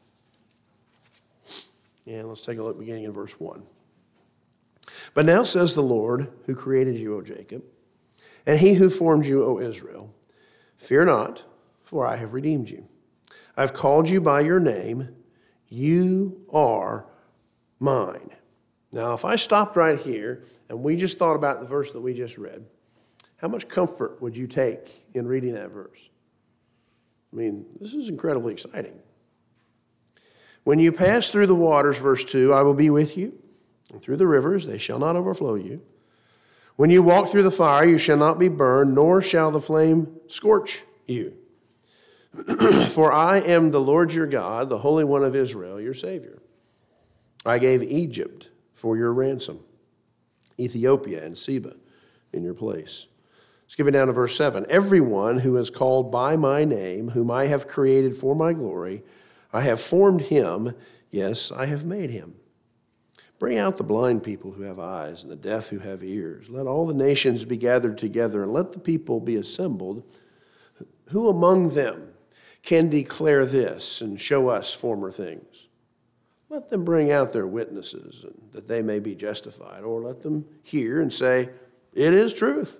and let's take a look beginning in verse 1. But now says the Lord, who created you, O Jacob, and he who formed you, O Israel, fear not, for I have redeemed you. I've called you by your name. You are mine. Now, if I stopped right here and we just thought about the verse that we just read, how much comfort would you take in reading that verse? I mean, this is incredibly exciting. When you pass through the waters, verse 2, I will be with you, and through the rivers, they shall not overflow you. When you walk through the fire, you shall not be burned, nor shall the flame scorch you. For I am the Lord your God, the Holy One of Israel, your Savior. I gave Egypt for your ransom, Ethiopia and Seba in your place. Skipping down to verse 7. Everyone who is called by my name, whom I have created for my glory, I have formed him, yes, I have made him. Bring out the blind people who have eyes and the deaf who have ears. Let all the nations be gathered together and let the people be assembled. Who among them can declare this and show us former things? Let them bring out their witnesses and that they may be justified, or let them hear and say, it is truth.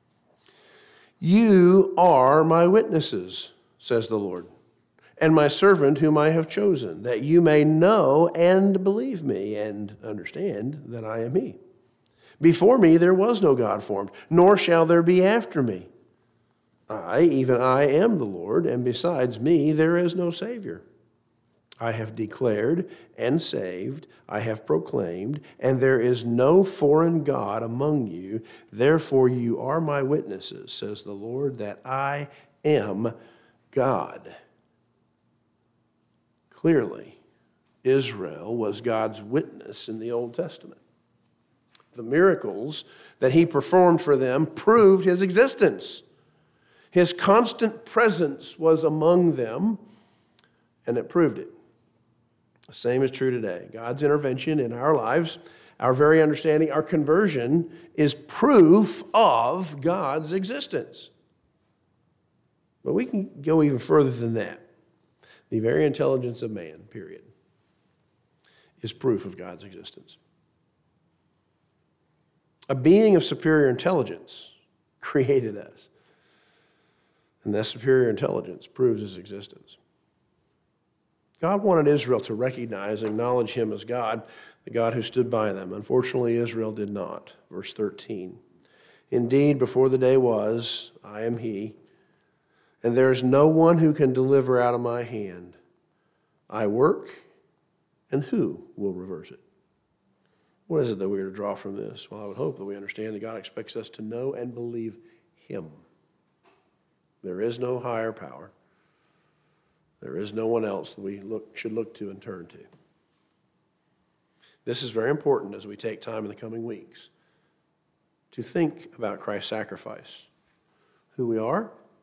You are my witnesses, says the Lord, and my servant whom I have chosen, that you may know and believe me and understand that I am he. Before me there was no God formed, nor shall there be after me. I, even I, am the Lord, and besides me there is no Savior. I have declared and saved, I have proclaimed, and there is no foreign God among you. Therefore you are my witnesses, says the Lord, that I am God. Clearly, Israel was God's witness in the Old Testament. The miracles that he performed for them proved his existence. His constant presence was among them, and it proved it. The same is true today. God's intervention in our lives, our very understanding, our conversion is proof of God's existence. But we can go even further than that. The very intelligence of man, period, is proof of God's existence. A being of superior intelligence created us. And that superior intelligence proves his existence. God wanted Israel to recognize and acknowledge him as God, the God who stood by them. Unfortunately, Israel did not. Verse 13. Indeed, before the day was, I am he, and there is no one who can deliver out of my hand. I work, and who will reverse it? What is it that we are to draw from this? Well, I would hope that we understand that God expects us to know and believe him. There is no higher power. There is no one else that we should look to and turn to. This is very important as we take time in the coming weeks to think about Christ's sacrifice, who we are,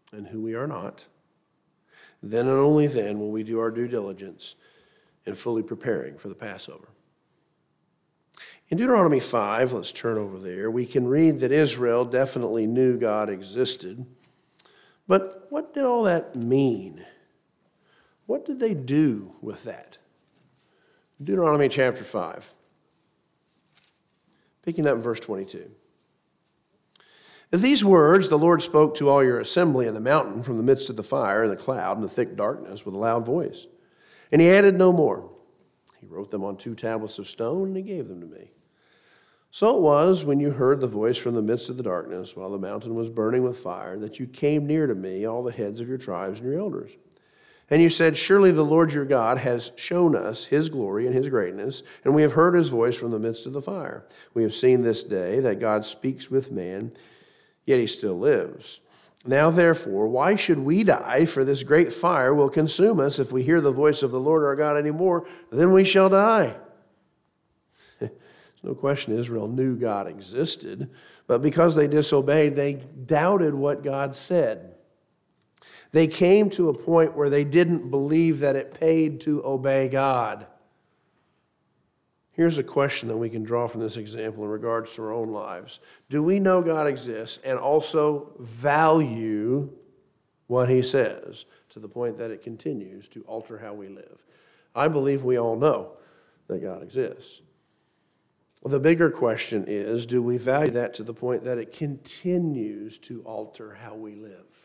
and who we are not, then and only then will we do our due diligence in fully preparing for the Passover. In Deuteronomy 5, let's turn over there, we can read that Israel definitely knew God existed. But what did all that mean? What did they do with that? Deuteronomy chapter 5, picking up in verse 22. These words the Lord spoke to all your assembly in the mountain from the midst of the fire and the cloud and the thick darkness with a loud voice. And he added no more. He wrote them on 2 tablets of stone and he gave them to me. So it was when you heard the voice from the midst of the darkness while the mountain was burning with fire that you came near to me, all the heads of your tribes and your elders. And you said, surely the Lord your God has shown us his glory and his greatness, and we have heard his voice from the midst of the fire. We have seen this day that God speaks with man, yet he still lives. Now therefore, why should we die? For this great fire will consume us. If we hear the voice of the Lord our God anymore, then we shall die. There's no question Israel knew God existed, but because they disobeyed, they doubted what God said. They came to a point where they didn't believe that it paid to obey God. Here's a question that we can draw from this example in regards to our own lives. Do we know God exists and also value what he says to the point that it continues to alter how we live? I believe we all know that God exists. The bigger question is, do we value that to the point that it continues to alter how we live?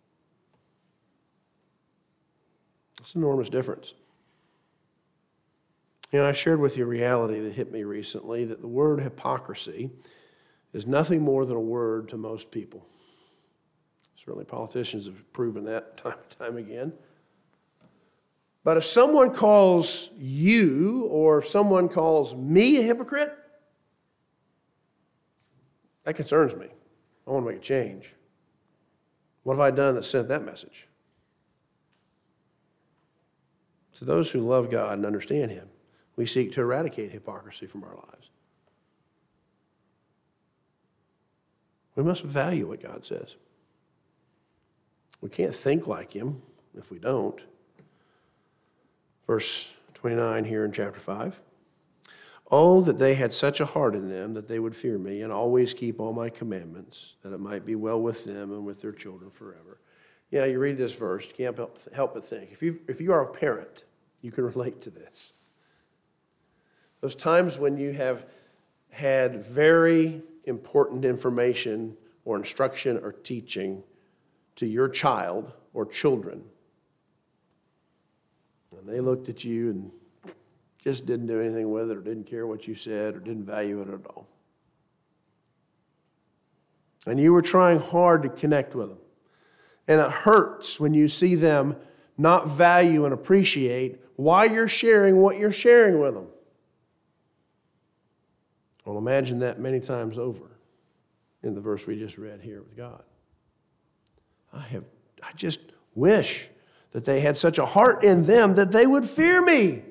It's an enormous difference. I shared with you a reality that hit me recently, that the word hypocrisy is nothing more than a word to most people. Certainly politicians have proven that time and time again. But if someone calls you or if someone calls me a hypocrite, that concerns me. I want to make a change. What have I done that sent that message? To those who love God and understand him, we seek to eradicate hypocrisy from our lives. We must value what God says. We can't think like him if we don't. Verse 29 here in chapter 5. Oh, that they had such a heart in them that they would fear me and always keep all my commandments, that it might be well with them and with their children forever. Yeah, you read this verse, you can't help but think. If you are a parent, you can relate to this. Those times when you have had very important information or instruction or teaching to your child or children, and they looked at you and just didn't do anything with it or didn't care what you said or didn't value it at all. And you were trying hard to connect with them. And it hurts when you see them not value and appreciate why you're sharing what you're sharing with them. Well, imagine that many times over in the verse we just read here with God. I just wish that they had such a heart in them that they would fear me.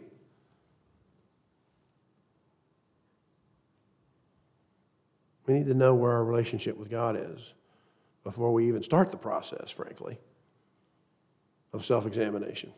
We need to know where our relationship with God is before we even start the process, frankly, of self-examination.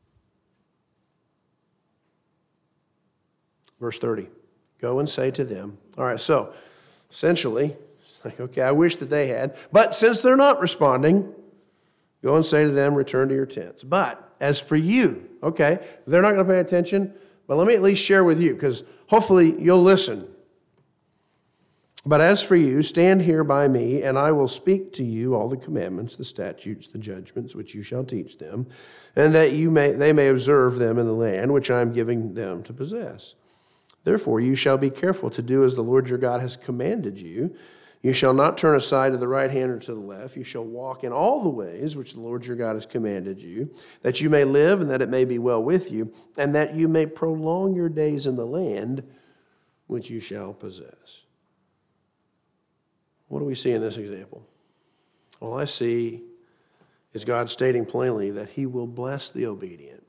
Verse 30, go and say to them, all right, so essentially, it's like, okay, I wish that they had, but since they're not responding, go and say to them, return to your tents. But as for you, okay, they're not going to pay attention, but let me at least share with you, because hopefully you'll listen. But as for you, stand here by me, and I will speak to you all the commandments, the statutes, the judgments, which you shall teach them, and that they may observe them in the land which I am giving them to possess. Therefore, you shall be careful to do as the Lord your God has commanded you. You shall not turn aside to the right hand or to the left. You shall walk in all the ways which the Lord your God has commanded you, that you may live and that it may be well with you, and that you may prolong your days in the land which you shall possess. What do we see in this example? All I see is God stating plainly that he will bless the obedient.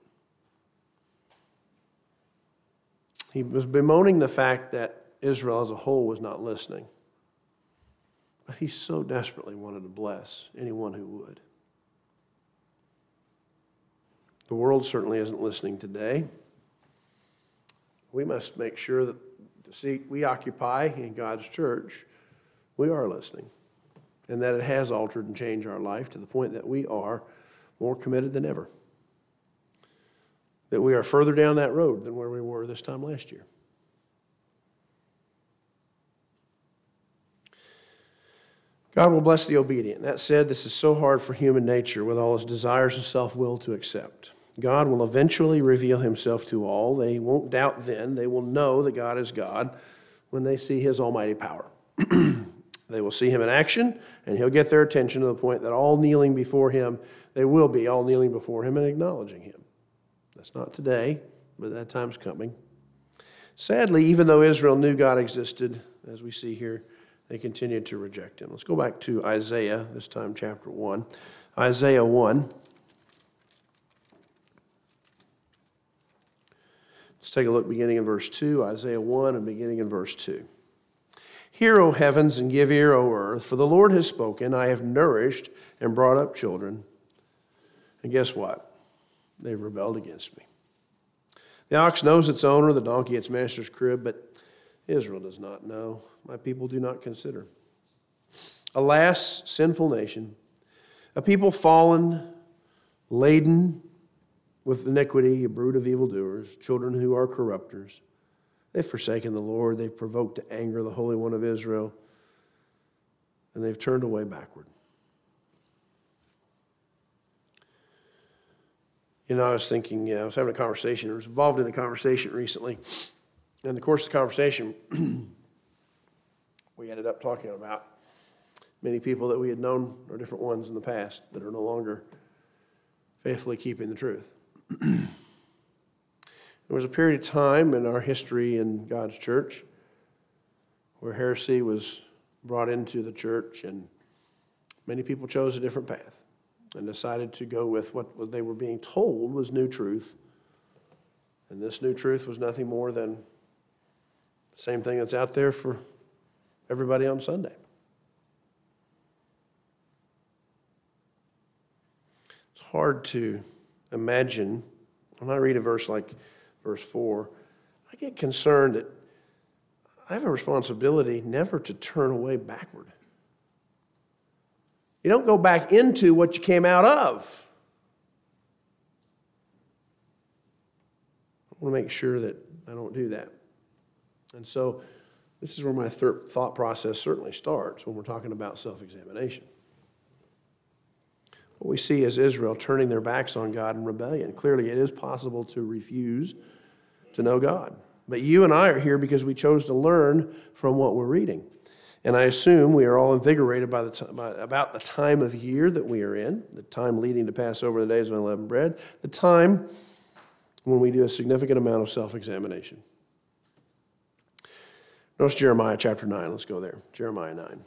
He was bemoaning the fact that Israel as a whole was not listening. But he so desperately wanted to bless anyone who would. The world certainly isn't listening today. We must make sure that the seat we occupy in God's church, we are listening, and that it has altered and changed our life to the point that we are more committed than ever, that we are further down that road than where we were this time last year. God will bless the obedient. That said, this is so hard for human nature with all its desires and self-will to accept. God will eventually reveal himself to all. They won't doubt then. They will know that God is God when they see his almighty power. They will see him in action, and he'll get their attention to the point that all kneeling before him, they will be all kneeling before him and acknowledging him. That's not today, but that time's coming. Sadly, even though Israel knew God existed, as we see here, they continued to reject him. Let's go back to Isaiah, this time chapter 1. Isaiah 1. Let's take a look beginning in verse 2. Isaiah 1 and beginning in verse 2. Hear, O heavens, and give ear, O earth, for the Lord has spoken. I have nourished and brought up children. And guess what? They've rebelled against me. The ox knows its owner, the donkey its master's crib, but Israel does not know. My people do not consider. Alas, sinful nation, a people fallen, laden with iniquity, a brood of evildoers, children who are corrupters. They've forsaken the Lord. They've provoked to anger the Holy One of Israel, and they've turned away backward. You know, I was thinking, I was having a conversation. I was involved in a conversation recently. In the course of the conversation, we ended up talking about many people that we had known or different ones in the past that are no longer faithfully keeping the truth. There was a period of time in our history in God's church where heresy was brought into the church, and many people chose a different path and decided to go with what they were being told was new truth. And this new truth was nothing more than the same thing that's out there for everybody on Sunday. It's hard to imagine. When I read a verse like verse 4, I get concerned that I have a responsibility never to turn away backward. You don't go back into what you came out of. I want to make sure that I don't do that. And so this is where my thought process certainly starts when we're talking about self-examination. What we see is Israel turning their backs on God in rebellion. Clearly, it is possible to refuse to know God. But you and I are here because we chose to learn from what we're reading. And I assume we are all invigorated by about the time of year that we are in, the time leading to Passover, the days of unleavened bread, the time when we do a significant amount of self-examination. Notice Jeremiah chapter 9. Let's go there. Jeremiah 9.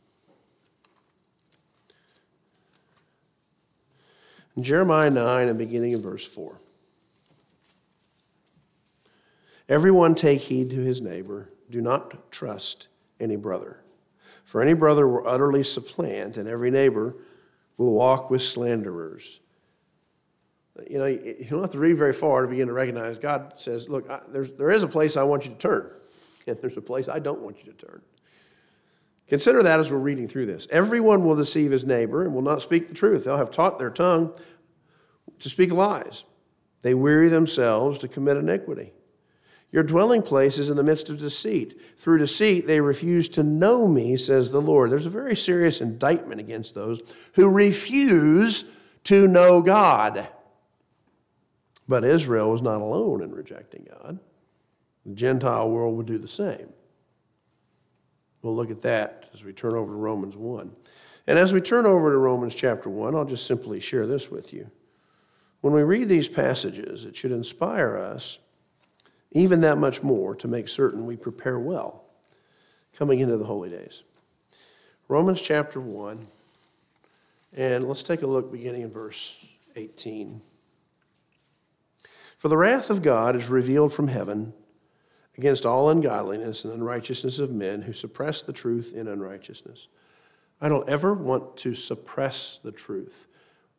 In Jeremiah 9 and beginning in verse 4. Everyone take heed to his neighbor. Do not trust any brother. For any brother will utterly supplant, and every neighbor will walk with slanderers. You know, you don't have to read very far to begin to recognize God says, look, there is a place I want you to turn, and there's a place I don't want you to turn. Consider that as we're reading through this. Everyone will deceive his neighbor and will not speak the truth. They'll have taught their tongue to speak lies. They weary themselves to commit iniquity. Your dwelling place is in the midst of deceit. Through deceit, they refuse to know me, says the Lord. There's a very serious indictment against those who refuse to know God. But Israel was not alone in rejecting God. The Gentile world would do the same. We'll look at that as we turn over to Romans 1. And as we turn over to Romans chapter 1, I'll just simply share this with you. When we read these passages, it should inspire us even that much more to make certain we prepare well coming into the holy days. Romans chapter 1, and let's take a look beginning in verse 18. For the wrath of God is revealed from heaven against all ungodliness and unrighteousness of men who suppress the truth in unrighteousness. I don't ever want to suppress the truth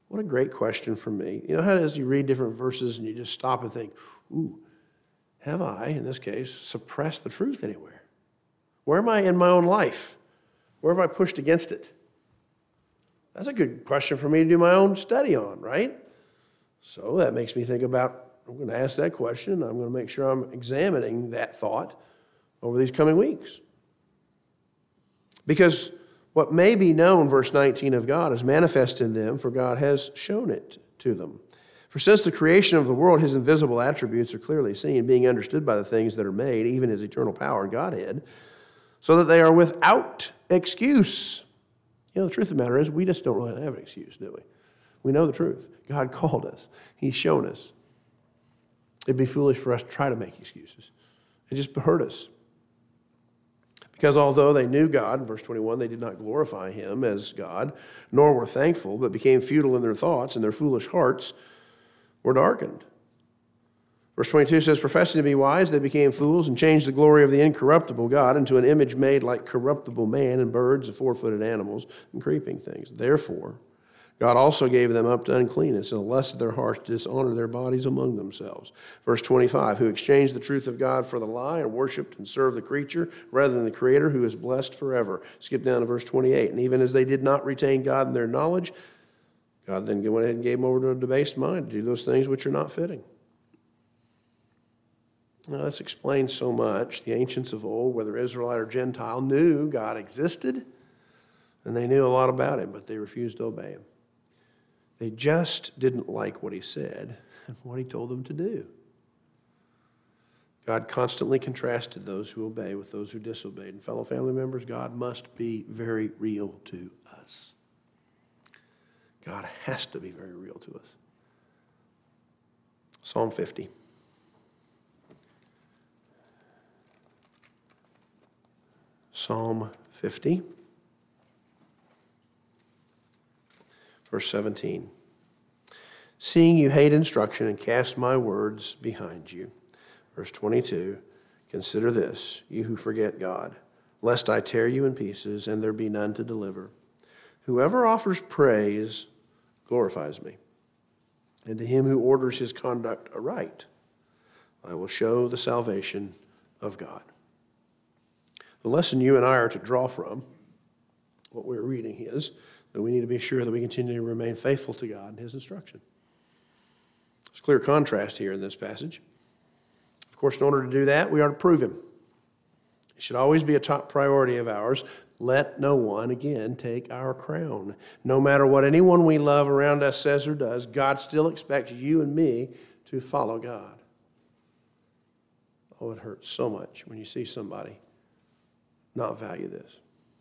What a great question for me. You know how it is you read different verses and you just stop and think, ooh, have I, in this case, suppressed the truth anywhere? Where am I in my own life? Where have I pushed against it? That's a good question for me to do my own study on, right? So that makes me think about, I'm going to ask that question. I'm going to make sure I'm examining that thought over these coming weeks. Because what may be known, verse 19, of God is manifest in them, for God has shown it to them. For since the creation of the world, his invisible attributes are clearly seen, being understood by the things that are made, even his eternal power and Godhead, so that they are without excuse. You know, the truth of the matter is, we just don't really have an excuse, do we? We know the truth. God called us. He's shown us. It'd be foolish for us to try to make excuses. It just hurt us. Because although they knew God, in verse 21, they did not glorify him as God, nor were thankful, but became futile in their thoughts, and their foolish hearts were darkened. Verse 22 says, professing to be wise, they became fools and changed the glory of the incorruptible God into an image made like corruptible man and birds and four-footed animals and creeping things. Therefore, God also gave them up to uncleanness, and the lust of their hearts to dishonor their bodies among themselves. Verse 25, who exchanged the truth of God for the lie and worshipped and served the creature rather than the Creator, who is blessed forever. Skip down to verse 28. And even as they did not retain God in their knowledge, God then went ahead and gave them over to a debased mind to do those things which are not fitting. Now, this explains so much. The ancients of old, whether Israelite or Gentile, knew God existed, and they knew a lot about him, but they refused to obey him. They just didn't like what he said and what he told them to do. God constantly contrasted those who obey with those who disobeyed. And fellow family members, God must be very real to us. God has to be very real to us. Psalm 50. Psalm 50. Verse 17, seeing you hate instruction and cast my words behind you. Verse 22, consider this, you who forget God, lest I tear you in pieces and there be none to deliver. Whoever offers praise glorifies me, and to him who orders his conduct aright, I will show the salvation of God. The lesson you and I are to draw from what we're reading is that we need to be sure that we continue to remain faithful to God and his instruction. There's a clear contrast here in this passage. Of course, in order to do that, we are to prove him. It should always be a top priority of ours. Let no one, again, take our crown. No matter what anyone we love around us says or does, God still expects you and me to follow God. Oh, it hurts so much when you see somebody not value this.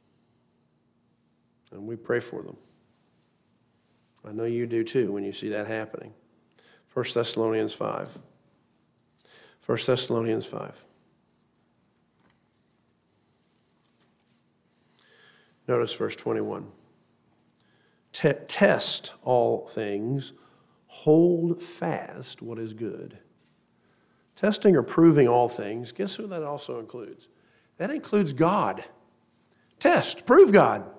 And we pray for them. I know you do too when you see that happening. 1 Thessalonians 5. 1 Thessalonians 5. Notice verse 21. Test all things, hold fast what is good. Testing or proving all things, guess who that also includes? That includes God. Test, prove God.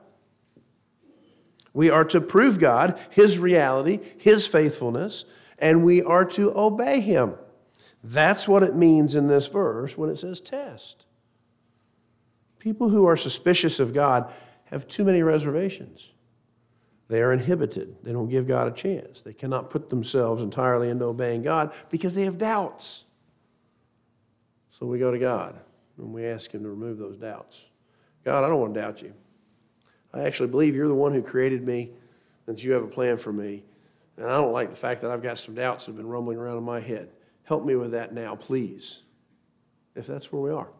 We are to prove God, his reality, his faithfulness, and we are to obey him. That's what it means in this verse when it says test. People who are suspicious of God have too many reservations. They are inhibited. They don't give God a chance. They cannot put themselves entirely into obeying God because they have doubts. So we go to God and we ask him to remove those doubts. God, I don't want to doubt you. I actually believe you're the one who created me and that you have a plan for me. And I don't like the fact that I've got some doubts that have been rumbling around in my head. Help me with that now, please, if that's where we are.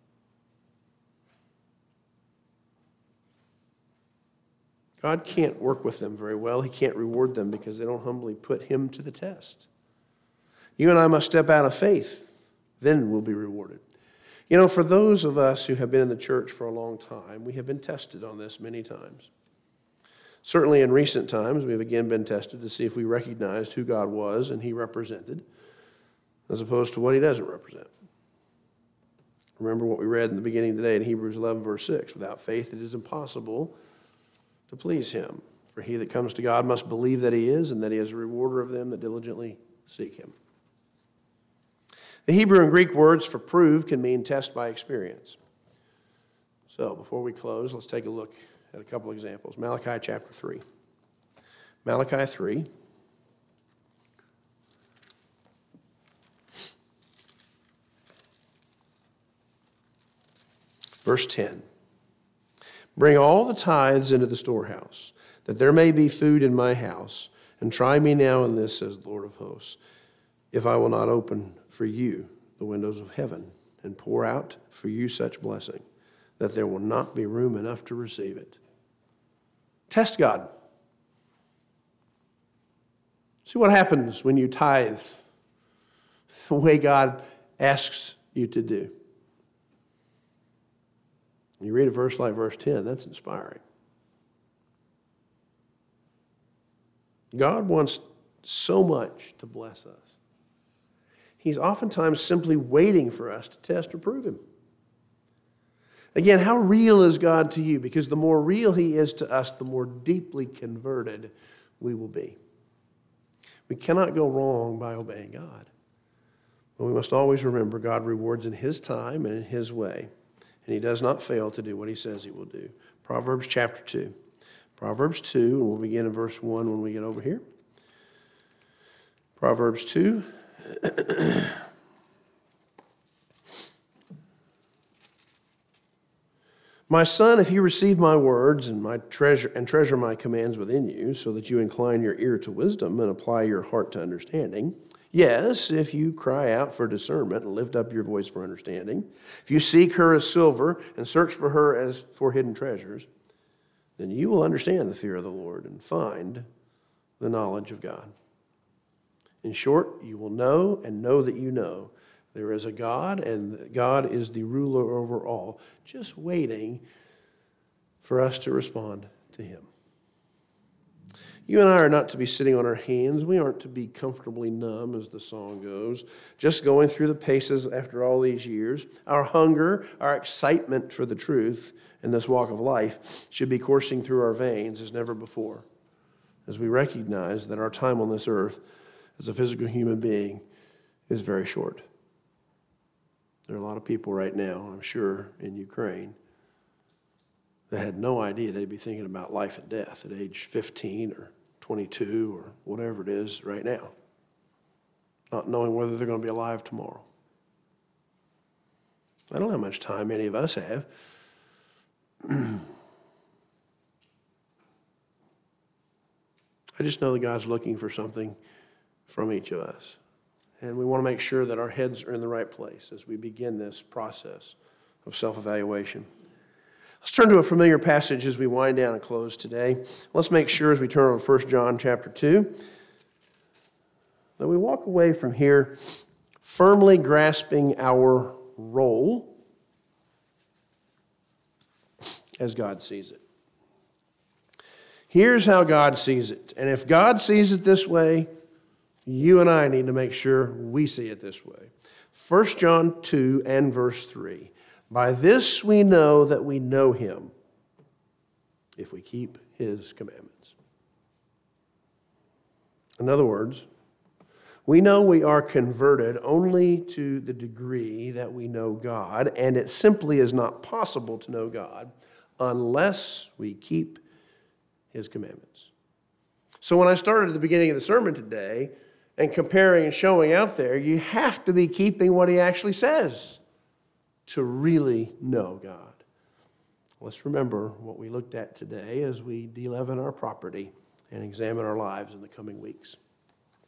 God can't work with them very well. He can't reward them because they don't humbly put him to the test. You and I must step out of faith. Then we'll be rewarded. You know, for those of us who have been in the church for a long time, we have been tested on this many times. Certainly in recent times, we have again been tested to see if we recognized who God was and he represented, as opposed to what he doesn't represent. Remember what we read in the beginning today in Hebrews 11, verse 6. Without faith, it is impossible to please him. For For he that comes to God must believe that he is, and that he is a rewarder of them that diligently seek him. The Hebrew and Greek words for prove can mean test by experience. So before we close, let's take a look at a couple examples. Malachi chapter 3. Malachi 3. Verse 10. Bring all the tithes into the storehouse, that there may be food in my house, and try me now in this, says the Lord of hosts, if I will not open for you the windows of heaven and pour out for you such blessing, that there will not be room enough to receive it. Test God. See what happens when you tithe the way God asks you to do. You read a verse like verse 10, that's inspiring. God wants so much to bless us. He's oftentimes simply waiting for us to test or prove him. Again, how real is God to you? Because the more real he is to us, the more deeply converted we will be. We cannot go wrong by obeying God. But we must always remember God rewards in his time and in his way. And he does not fail to do what he says he will do. Proverbs chapter 2. Proverbs 2, and we'll begin in verse 1 when we get over here. Proverbs 2. My son, if you receive my words and treasure my commands within you, so that you incline your ear to wisdom and apply your heart to understanding. Yes, if you cry out for discernment and lift up your voice for understanding, if you seek her as silver and search for her as for hidden treasures, then you will understand the fear of the Lord and find the knowledge of God. In short, you will know and know that you know there is a God, and God is the ruler over all, just waiting for us to respond to him. You and I are not to be sitting on our hands. We aren't to be comfortably numb, as the song goes, just going through the paces after all these years. Our hunger, our excitement for the truth in this walk of life should be coursing through our veins as never before, as we recognize that our time on this earth as a physical human being is very short. There are a lot of people right now, I'm sure, in Ukraine that had no idea they'd be thinking about life and death at age 15 or 22 or whatever it is right now, not knowing whether they're going to be alive tomorrow. I don't know how much time any of us have. I just know that God's looking for something from each of us. And we want to make sure that our heads are in the right place as we begin this process of self-evaluation. Let's turn to a familiar passage as we wind down and close today. Let's make sure as we turn over to 1 John chapter 2 that we walk away from here firmly grasping our role as God sees it. Here's how God sees it. And if God sees it this way, you and I need to make sure we see it this way. 1 John 2 and verse 3. By this we know that we know him, if we keep his commandments. In other words, we know we are converted only to the degree that we know God, and it simply is not possible to know God unless we keep his commandments. So when I started at the beginning of the sermon today and comparing and showing out there, you have to be keeping what he actually says to really know God. Let's remember what we looked at today as we de-leaven our property and examine our lives in the coming weeks.